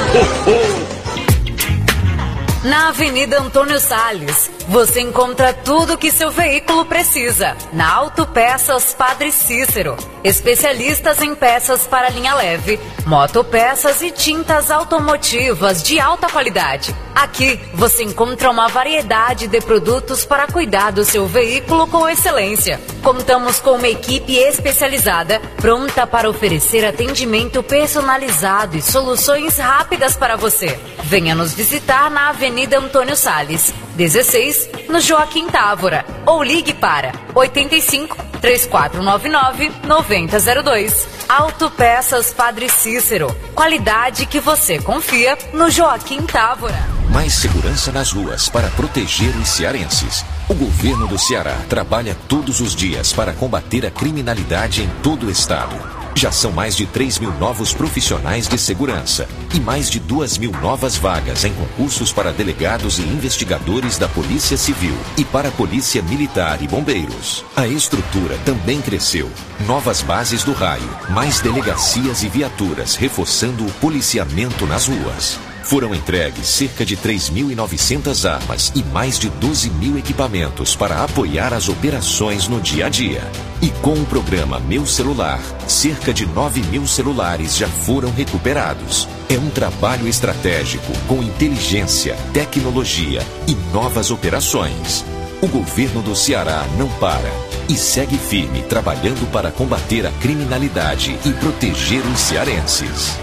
Na Avenida Antônio Salles, você encontra tudo que seu veículo precisa. Na Autopeças Padre Cícero, especialistas em peças para linha leve, motopeças e tintas automotivas de alta qualidade. Aqui você encontra uma variedade de produtos para cuidar do seu veículo com excelência. Contamos com uma equipe especializada, pronta para oferecer atendimento personalizado e soluções rápidas para você. Venha nos visitar na Avenida Antônio Salles, dezesseis, no Joaquim Távora, ou ligue para oito cinco, três quatro nove nove, nove zero zero dois. Autopeças Padre Cícero, qualidade que você confia no Joaquim Távora. Mais segurança nas ruas para proteger os cearenses. O governo do Ceará trabalha todos os dias para combater a criminalidade em todo o estado. Já são mais de três mil novos profissionais de segurança e mais de duas mil novas vagas em concursos para delegados e investigadores da Polícia Civil e para a Polícia Militar e Bombeiros. A estrutura também cresceu. Novas bases do raio, mais delegacias e viaturas reforçando o policiamento nas ruas. Foram entregues cerca de três mil e novecentas armas e mais de doze mil equipamentos para apoiar as operações no dia a dia. E com o programa Meu Celular, cerca de nove mil celulares já foram recuperados. É um trabalho estratégico com inteligência, tecnologia e novas operações. O governo do Ceará não para e segue firme trabalhando para combater a criminalidade e proteger os cearenses.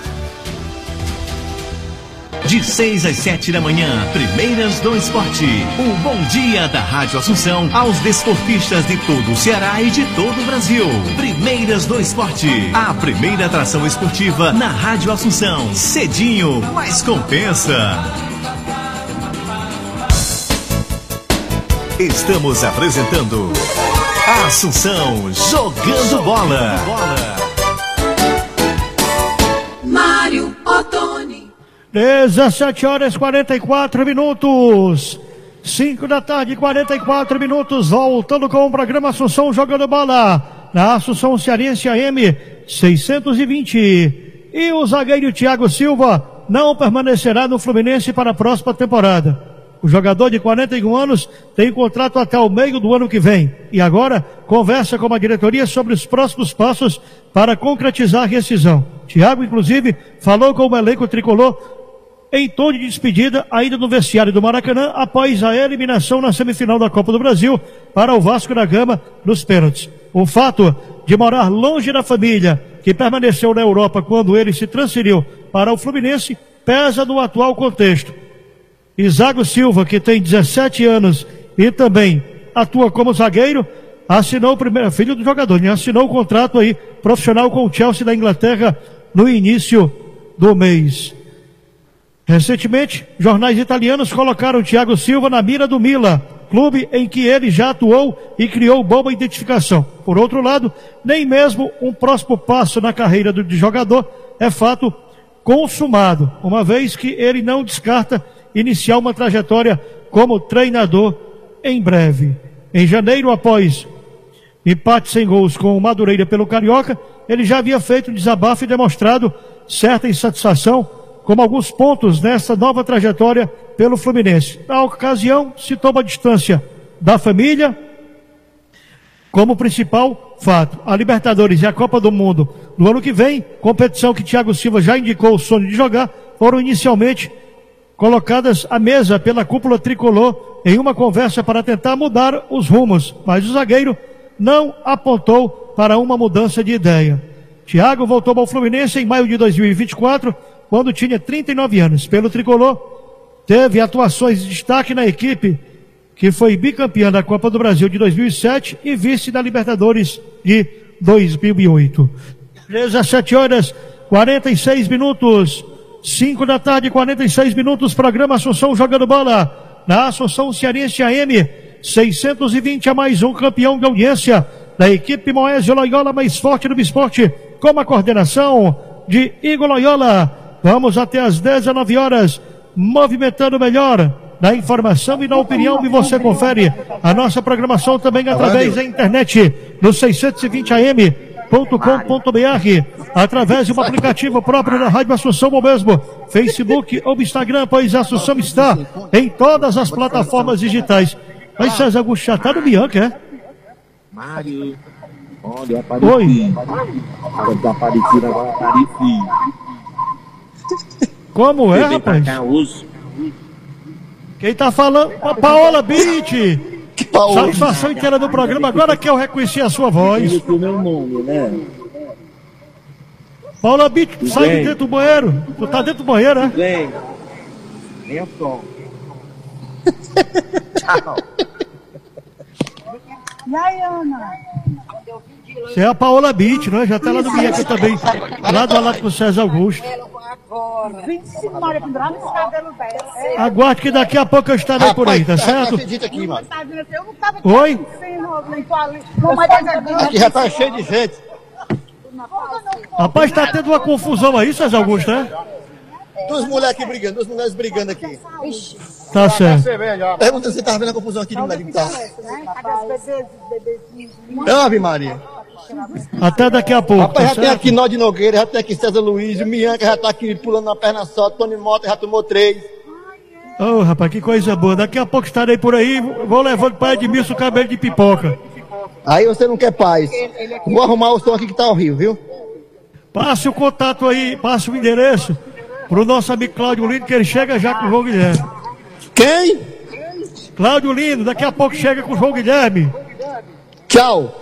De seis às sete da manhã, Primeiras do Esporte. O bom dia da Rádio Assunção aos desportistas de todo o Ceará e de todo o Brasil. Primeiras do Esporte. A primeira atração esportiva na Rádio Assunção. Cedinho, mas compensa. Estamos apresentando Assunção Jogando Bola. Mário Ottoni. dezessete horas e quarenta e quatro minutos. cinco da tarde, quarenta e quatro minutos. Voltando com o programa Assunção Jogando Bola. Na Assunção Cearense A M seiscentos e vinte. E o zagueiro Thiago Silva não permanecerá no Fluminense para a próxima temporada. O jogador de quarenta e um anos tem contrato até o meio do ano que vem. E agora conversa com a diretoria sobre os próximos passos para concretizar a rescisão. Thiago, inclusive, falou com o elenco tricolor em tom de despedida ainda no vestiário do Maracanã após a eliminação na semifinal da Copa do Brasil para o Vasco da Gama nos pênaltis. O fato de morar longe da família, que permaneceu na Europa quando ele se transferiu para o Fluminense, pesa no atual contexto. Isago Silva, que tem dezessete anos e também atua como zagueiro, assinou o primeiro, filho do jogador, né? Assinou o contrato aí profissional com o Chelsea da Inglaterra no início do mês. Recentemente, jornais italianos colocaram o Thiago Silva na mira do Milan, clube em que ele já atuou e criou boa identificação. Por outro lado, nem mesmo um próximo passo na carreira do jogador é fato consumado, uma vez que ele não descarta iniciar uma trajetória como treinador em breve. Em janeiro, após empate sem gols com o Madureira pelo Carioca, ele já havia feito um desabafo e demonstrado certa insatisfação com alguns pontos nessa nova trajetória pelo Fluminense. Na ocasião, citou uma distância da família como principal fato. A Libertadores e a Copa do Mundo no ano que vem, competição que Thiago Silva já indicou o sonho de jogar, foram inicialmente colocadas à mesa pela cúpula tricolor em uma conversa para tentar mudar os rumos, mas o zagueiro não apontou para uma mudança de ideia. Thiago voltou ao Fluminense em maio de dois mil e vinte e quatro, quando tinha trinta e nove anos. Pelo tricolor, teve atuações de destaque na equipe, que foi bicampeã da Copa do Brasil de dois mil e sete e vice da Libertadores de dois mil e oito. dezessete horas, quarenta e seis minutos. cinco da tarde, quarenta e seis minutos, programa Assunção Jogando Bola, na Assunção Cearense A M seiscentos e vinte a mais um campeão de audiência da equipe Moésio Loyola, mais forte do esporte, com a coordenação de Igor Loyola. Vamos até às dezenove horas, movimentando melhor da informação e da opinião, e você confere a nossa programação também através da internet, no seiscentos e vinte a m ponto com ponto b r, através de um aplicativo próprio da Rádio Assunção, ou mesmo Facebook ou Instagram, pois a Assunção está em todas as plataformas digitais. Mas César Augusto já tá no Bianca, é? Mário, olha, apareci. Oi. Desaparecido agora, apareci. Como é, rapaz? Quem tá falando? A Paola Beach. Satisfação inteira do programa, agora que eu reconheci a sua voz. O meu nome, né? Paola Beach, sai de dentro do banheiro. Tu tá dentro do banheiro, né? Vem. Vem o som. Tchau. E aí, Ana? Você é a Paola Beach, não é? Já tá lá no Bianca também. Lado a lado com o César Augusto. Vixe, Maria, pendurar nos cabelos dela. Aguarde que daqui a pouco eu estarei por aí, tá certo? Aqui, mano. Oi? Aqui já tá cheio de gente. Rapaz, tá tendo uma confusão aí, César Augusto, né? Duas mulheres aqui brigando, duas mulheres brigando aqui. Tá certo. Pergunta se você tava vendo a confusão aqui de mulher que tá. Ave Maria. Até daqui a pouco. Rapaz, tá já tem certo? aqui Nó de Nogueira, já tem aqui César Luiz, o Mianca já tá aqui pulando na perna só, Tony Mota já tomou três. Ô, oh, rapaz, que coisa boa. Daqui a pouco estarei por aí, vou levando para Edmilson o cabelo de pipoca. Aí você não quer paz. Vou arrumar o som aqui que tá horrível, viu? Passe o contato aí, passe o endereço pro nosso amigo Cláudio Lino, que ele chega já com o João Guilherme. Quem? Cláudio Lino, daqui a pouco chega com o João Guilherme. Tchau.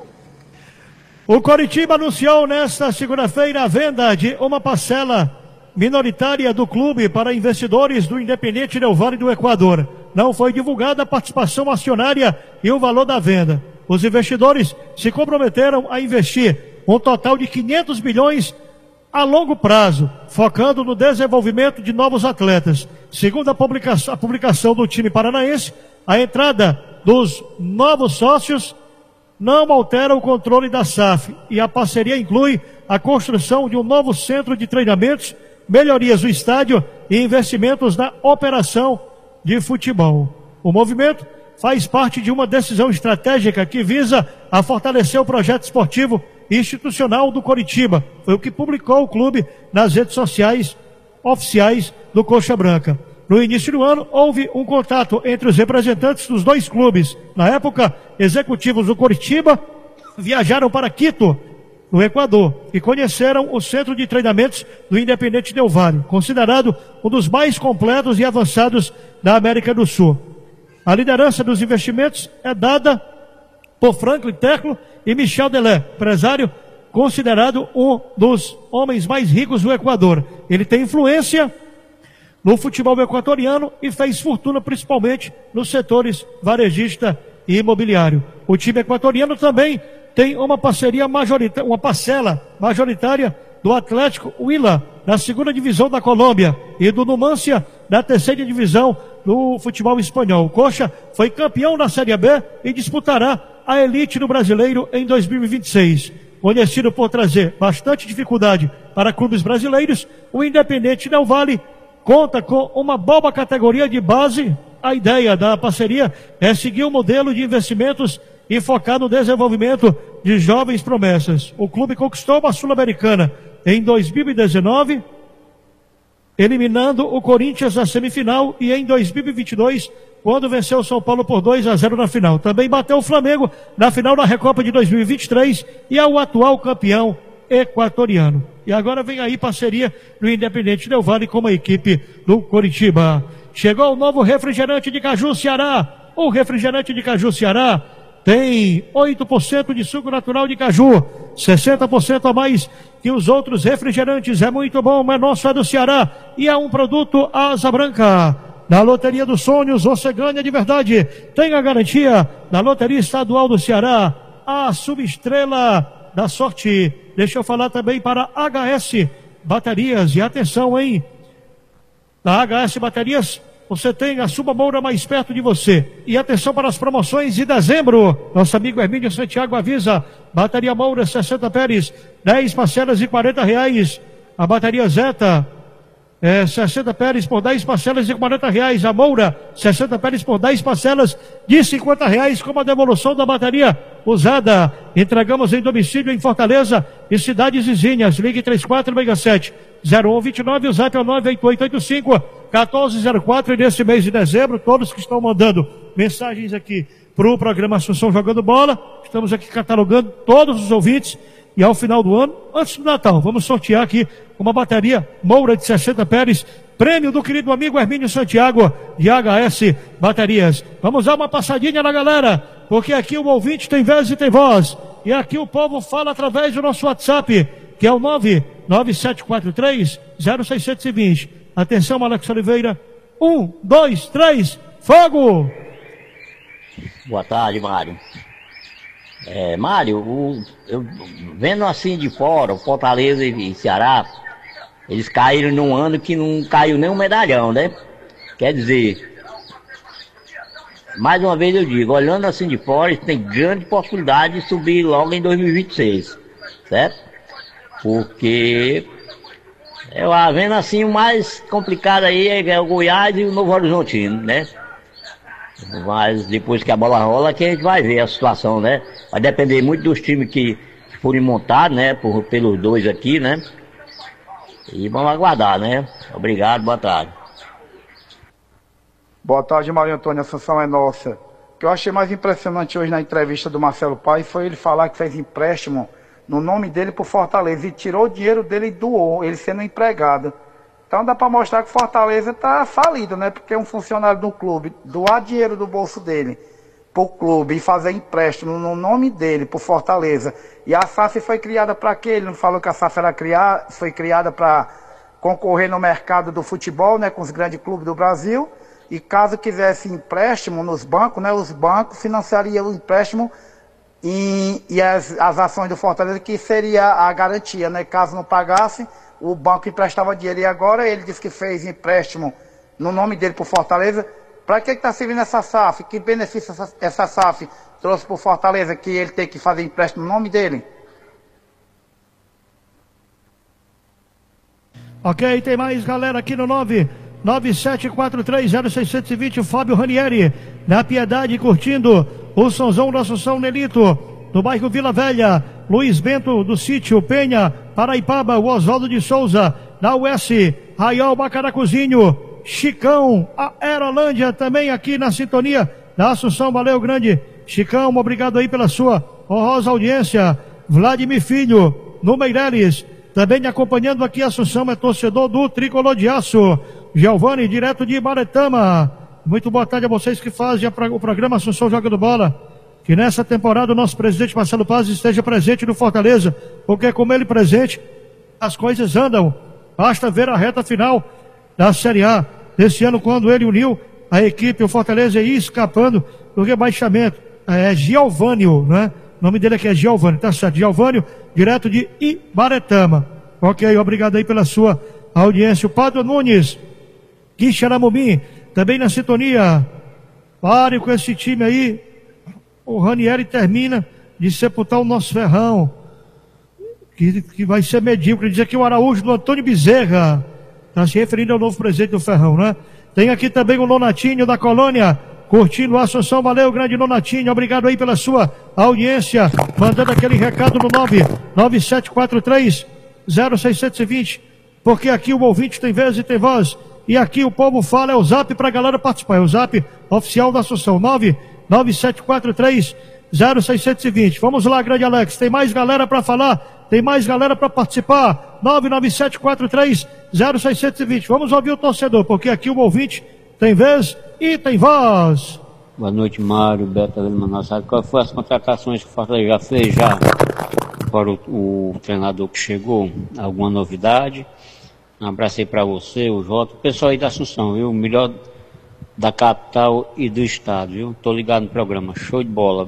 O Coritiba anunciou nesta segunda-feira a venda de uma parcela minoritária do clube para investidores do Independente Del Valle do Equador. Não foi divulgada a participação acionária e o valor da venda. Os investidores se comprometeram a investir um total de quinhentos milhões a longo prazo, focando no desenvolvimento de novos atletas. Segundo a publicação, a publicação do time paranaense, a entrada dos novos sócios não altera o controle da S A F e a parceria inclui a construção de um novo centro de treinamentos, melhorias do estádio e investimentos na operação de futebol. O movimento faz parte de uma decisão estratégica que visa a fortalecer o projeto esportivo e institucional do Coritiba. Foi o que publicou o clube nas redes sociais oficiais do Coxa Branca. No início do ano, houve um contato entre os representantes dos dois clubes. Na época, executivos do Coritiba viajaram para Quito, no Equador, e conheceram o centro de treinamentos do Independente Del Valle, considerado um dos mais completos e avançados da América do Sul. A liderança dos investimentos é dada por Franklin Teclo e Michel Delé, empresário considerado um dos homens mais ricos do Equador. Ele tem influência no futebol equatoriano e fez fortuna principalmente nos setores varejista e imobiliário. O time equatoriano também tem uma parceria majoritária, uma parcela majoritária do Atlético Huila, da segunda divisão da Colômbia, e do Numancia, da terceira divisão do futebol espanhol. O Coxa foi campeão da Série B e disputará a elite do brasileiro em dois mil e vinte e seis. Conhecido por trazer bastante dificuldade para clubes brasileiros, o Independente Del Valle conta com uma boa categoria de base. A ideia da parceria é seguir o modelo de investimentos e focar no desenvolvimento de jovens promessas. O clube conquistou uma Sul-Americana em dois mil e dezenove, eliminando o Corinthians na semifinal, e em dois mil e vinte e dois, quando venceu o São Paulo por dois a zero na final. Também bateu o Flamengo na final da Recopa de dois mil e vinte e três e é o atual campeão equatoriano. E agora vem aí parceria do Independente Del Valle com a equipe do Coritiba. Chegou o novo refrigerante de Caju Ceará. O refrigerante de Caju Ceará tem oito por cento de suco natural de caju, sessenta por cento a mais que os outros refrigerantes. É muito bom, é nosso, é do Ceará e é um produto Asa Branca. Na Loteria dos Sonhos você ganha de verdade. Tem a garantia da Loteria Estadual do Ceará, a subestrela da sorte. Deixa eu falar também para H S Baterias. E atenção, hein? Da H S Baterias, você tem a sua Moura mais perto de você. E atenção para as promoções de dezembro. Nosso amigo Hermínio Santiago avisa. Bateria Moura sessenta Pérez, dez parcelas de quarenta reais. A bateria Zeta, é, sessenta Pérez por dez parcelas de quarenta reais. A Moura, sessenta Pérez por dez parcelas de cinquenta reais, com a devolução da bateria usada. Entregamos em domicílio em Fortaleza e cidades vizinhas. Ligue três quatro seis sete, zero um dois nove, o zap é o nove oito oito oito cinco, um quatro zero quatro. E nesse mês de dezembro, todos que estão mandando mensagens aqui para o programa Assunção Jogando Bola, estamos aqui catalogando todos os ouvintes. E ao final do ano, antes do Natal, vamos sortear aqui uma bateria Moura de sessenta Pérez, prêmio do querido amigo Hermínio Santiago, de H S Baterias. Vamos dar uma passadinha na galera, porque aqui o ouvinte tem vez e tem voz. E aqui o povo fala através do nosso WhatsApp, que é o nove nove sete quatro três, zero seis dois zero. Atenção, Alex Oliveira. Um, dois, três, fogo! Boa tarde, Mário. É, Mário, o, eu, vendo assim de fora, o Fortaleza e, e Ceará, eles caíram num ano que não caiu nem um medalhão, né? Quer dizer, mais uma vez eu digo, olhando assim de fora, eles têm grande possibilidade de subir logo em dois mil e vinte e seis, certo? Porque, eu vendo assim, o mais complicado aí é o Goiás e o Novo Horizontino, né? Mas depois que a bola rola, que a gente vai ver a situação, né? Vai depender muito dos times que forem montados, né? Por, pelos dois aqui, né? E vamos aguardar, né? Obrigado, boa tarde. Boa tarde, Mário Antônio, a sanção é nossa. O que eu achei mais impressionante hoje na entrevista do Marcelo Paes foi ele falar que fez empréstimo no nome dele pro Fortaleza e tirou o dinheiro dele e doou, ele sendo empregado. Então dá para mostrar que Fortaleza está falido, né? Porque um funcionário do clube doar dinheiro do bolso dele pro clube e fazer empréstimo no nome dele pro Fortaleza. E a S A F foi criada para quê? Ele não falou que a S A F era criar, foi criada para concorrer no mercado do futebol, né? Com os grandes clubes do Brasil. E caso quisesse empréstimo nos bancos, né? Os bancos financiariam o empréstimo e, e as, as ações do Fortaleza, que seria a garantia, né? Caso não pagasse, o banco emprestava dinheiro. E agora ele disse que fez empréstimo no nome dele para o Fortaleza. Para que está servindo essa S A F? Que benefício essa, essa S A F trouxe para o Fortaleza, que ele tem que fazer empréstimo no nome dele? Ok, tem mais galera aqui no nove nove sete quatro três zero seis dois zero. O Fábio Ranieri, na Piedade, curtindo o Sonzão da Assunção Nelito, no bairro Vila Velha. Luiz Bento do Sítio Penha, Paraipaba. O Oswaldo de Souza, na U S, Raiol Bacaracuzinho, Chicão, a Aerolândia também aqui na sintonia da Assunção. Valeu, grande Chicão, obrigado aí pela sua honrosa audiência. Vladimir Filho, no Meireles, também acompanhando aqui a Assunção, é torcedor do Tricolor de Aço. Giovanni, direto de Baretama. Muito boa tarde a vocês que fazem o programa Assunção Jogando Bola. Que nessa temporada o nosso presidente Marcelo Paz esteja presente no Fortaleza, porque com ele presente as coisas andam. Basta ver a reta final da Série A desse ano, quando ele uniu a equipe, o Fortaleza ia escapando do rebaixamento. É Giovânio, né? O nome dele aqui é Giovânio, tá certo? Giovânio, direto de Ibaretama. Ok, obrigado aí pela sua audiência. O Padre Nunes, Quixaramubim, também na sintonia. Pare com esse time aí. O Ranieri termina de sepultar o nosso Ferrão, que, que vai ser medíocre. Diz aqui o Araújo do Antônio Bezerra, está se referindo ao novo presidente do Ferrão, né? Tem aqui também o Nonatinho da Colônia, curtindo a Assunção. Valeu, grande Nonatinho, obrigado aí pela sua audiência, mandando aquele recado no nove nove sete quatro três zero seis dois zero, porque aqui o ouvinte tem vez e tem voz, e aqui o povo fala, é o zap pra galera participar, é o zap oficial da Assunção, nove nove sete quatro três zero seis dois zero. Vamos lá, grande Alex, tem mais galera para falar, tem mais galera para participar. Nove nove sete quatro três zero seis dois zero. Vamos ouvir o torcedor, porque aqui o ouvinte tem vez e tem voz. Boa noite, Mário, Beto, Manaus. Qual foi as contratações que o Fortaleza já fez já para o, o treinador que chegou? Alguma novidade? Um abraço aí para você, o Jota, o pessoal aí da Assunção, viu? O melhor da capital e do estado, viu? Tô ligado no programa, show de bola.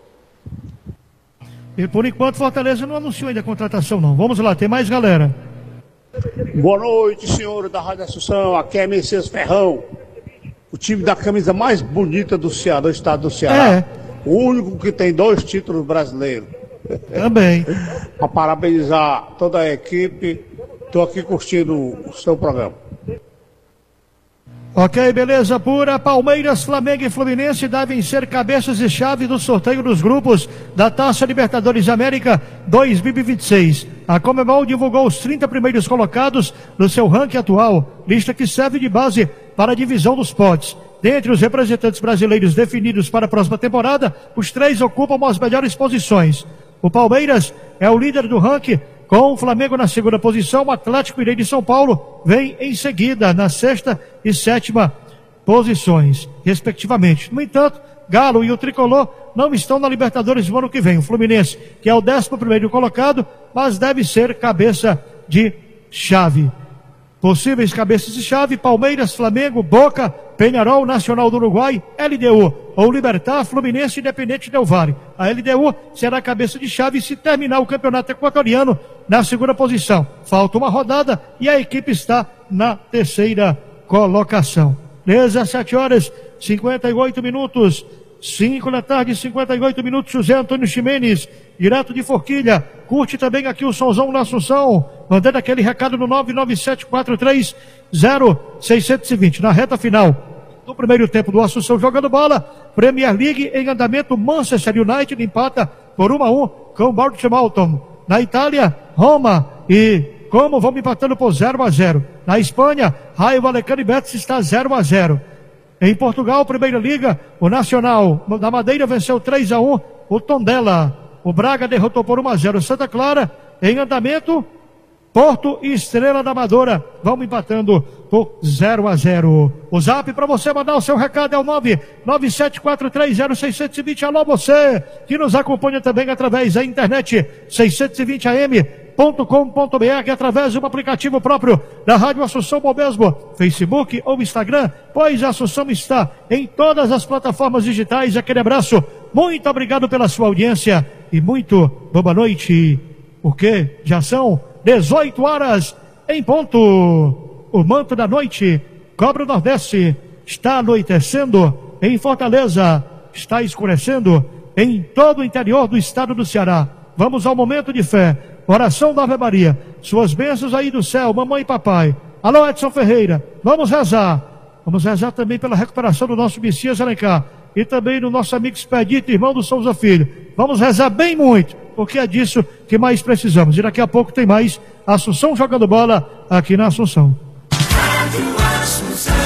E por enquanto Fortaleza não anunciou ainda a contratação não. Vamos lá, tem mais galera. Boa noite, senhor da Rádio Assunção, aqui é Messias Ferrão. o time da camisa mais bonita do Ceará, do estado do Ceará. É. O único que tem dois títulos brasileiros. Também. Para parabenizar toda a equipe. Estou aqui curtindo o seu programa. Ok, beleza pura. Palmeiras, Flamengo e Fluminense devem ser cabeças de chave do sorteio dos grupos da Taça Libertadores América dois mil e vinte e seis. A Conmebol divulgou os trinta primeiros colocados no seu ranking atual, lista que serve de base para a divisão dos potes. Dentre os representantes brasileiros definidos para a próxima temporada, os três ocupam as melhores posições. O Palmeiras é o líder do ranking, com o Flamengo na segunda posição. O Atlético Mineiro de São Paulo vem em seguida, na sexta e sétima posições, respectivamente. No entanto, Galo e o Tricolor não estão na Libertadores no ano que vem. O Fluminense, que é o décimo primeiro colocado, mas deve ser cabeça de chave. Possíveis cabeças de chave: Palmeiras, Flamengo, Boca, Peñarol, Nacional do Uruguai, L D U ou Libertad, Fluminense, Independente Del Valle. A L D U será cabeça de chave se terminar o campeonato equatoriano na segunda posição. Falta uma rodada e a equipe está na terceira colocação. dezessete horas, cinquenta e oito minutos. cinco da tarde, cinquenta e oito minutos. José Antônio Ximenes, direto de Forquilha. Curte também aqui o Sonzão na Assunção, mandando aquele recado no nove nove sete quatro três zero seis dois zero. Na reta final do primeiro tempo do Assunção jogando bola, Premier League em andamento. Manchester United empata por um a um com o Bournemouth. Na Itália, Roma e Como vão empatando por zero a zero. Na Espanha, Raio Vallecano e Betis está zero a zero. Em Portugal, Primeira Liga, o Nacional da Madeira venceu três a um o Tondela. O Braga derrotou por um a zero Santa Clara. Em andamento, Porto e Estrela da Amadora vão empatando por zero a zero. O zap para você mandar o seu recado é o nove nove sete quatro três zero seis zero dois zero. Alô, você que nos acompanha também através da internet seiscentos e vinte A M ponto com ponto B R, através de um aplicativo próprio da Rádio Assunção, ou mesmo Facebook ou Instagram, pois a Assunção está em todas as plataformas digitais. Aquele abraço, muito obrigado pela sua audiência e muito boa noite, porque já são dezoito horas em ponto. O manto da noite cobre o Nordeste. Está anoitecendo em Fortaleza, está escurecendo em todo o interior do estado do Ceará. Vamos ao momento de fé. Oração da Ave Maria, suas bênçãos aí do céu, mamãe e papai. Alô, Edson Ferreira, vamos rezar. Vamos rezar também pela recuperação do nosso Messias Alencar e também do nosso amigo Expedito, irmão do Souza Filho. Vamos rezar bem muito, porque é disso que mais precisamos. E daqui a pouco tem mais Assunção jogando bola aqui na Assunção. Rádio Assunção.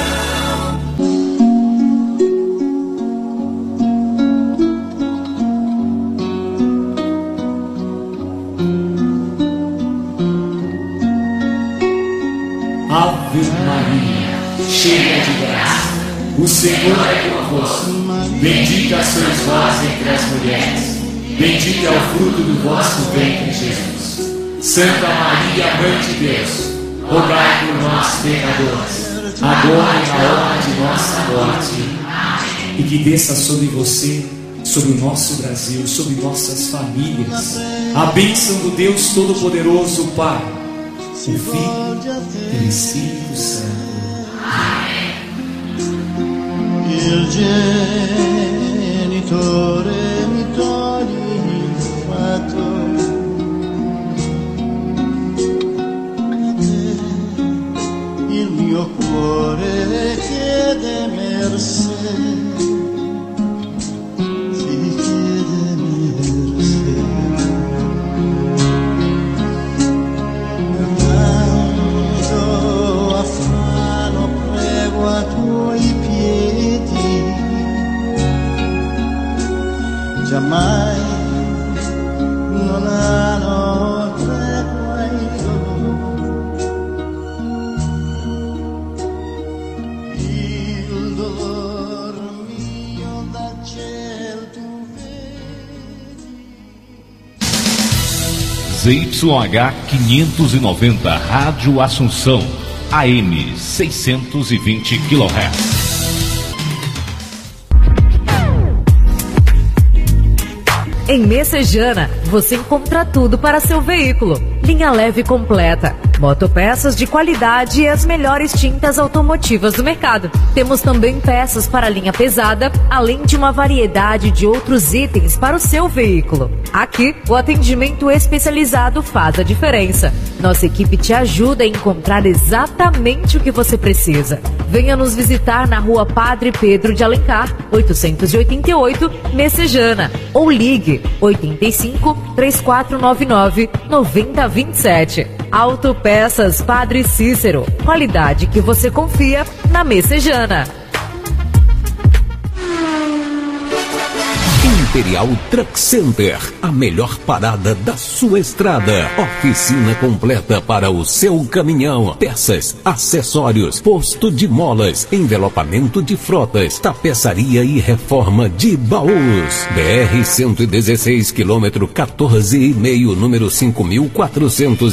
Ave Maria, cheia de graça, o Senhor é convosco. Bendita sois vós entre as mulheres, bendito é o fruto do vosso ventre, Jesus. Santa Maria, Mãe de Deus, rogai por nós, pecadores, agora e na hora de nossa morte. E que desça sobre você, sobre o nosso Brasil, sobre nossas famílias, a bênção do Deus Todo-Poderoso, Pai, o Filho e o Espírito Santo. Amém. Il genitore mi togli il fatto il mio cuore chiede mercé, si chiede mercé. Tanto affanno prego a tuoi piedi, giammai non hanno tregua i dolori, il dolor mio da ciel tu vedi. Z Y H quinhentos e noventa, Rádio Assunção, A M seiscentos e vinte quilohertz. Em Messejana, você encontra tudo para seu veículo. Linha leve completa, Motopeças de qualidade e as melhores tintas automotivas do mercado. Temos também peças para linha pesada, além de uma variedade de outros itens para o seu veículo. Aqui, o atendimento especializado faz a diferença. Nossa equipe te ajuda a encontrar exatamente o que você precisa. Venha nos visitar na Rua Padre Pedro de Alencar, oitocentos e oitenta e oito, Messejana, ou ligue oitenta e cinco, três quatro nove nove, nove zero dois sete. Autopeças Padre Cícero, qualidade que você confia na Messejana. Imperial Truck Center, a melhor parada da sua estrada. Oficina completa para o seu caminhão. Peças, acessórios, posto de molas, envelopamento de frotas, tapeçaria e reforma de baús. B R cento e dezesseis, quilômetro quatorze e meio, número cinco mil quatrocentos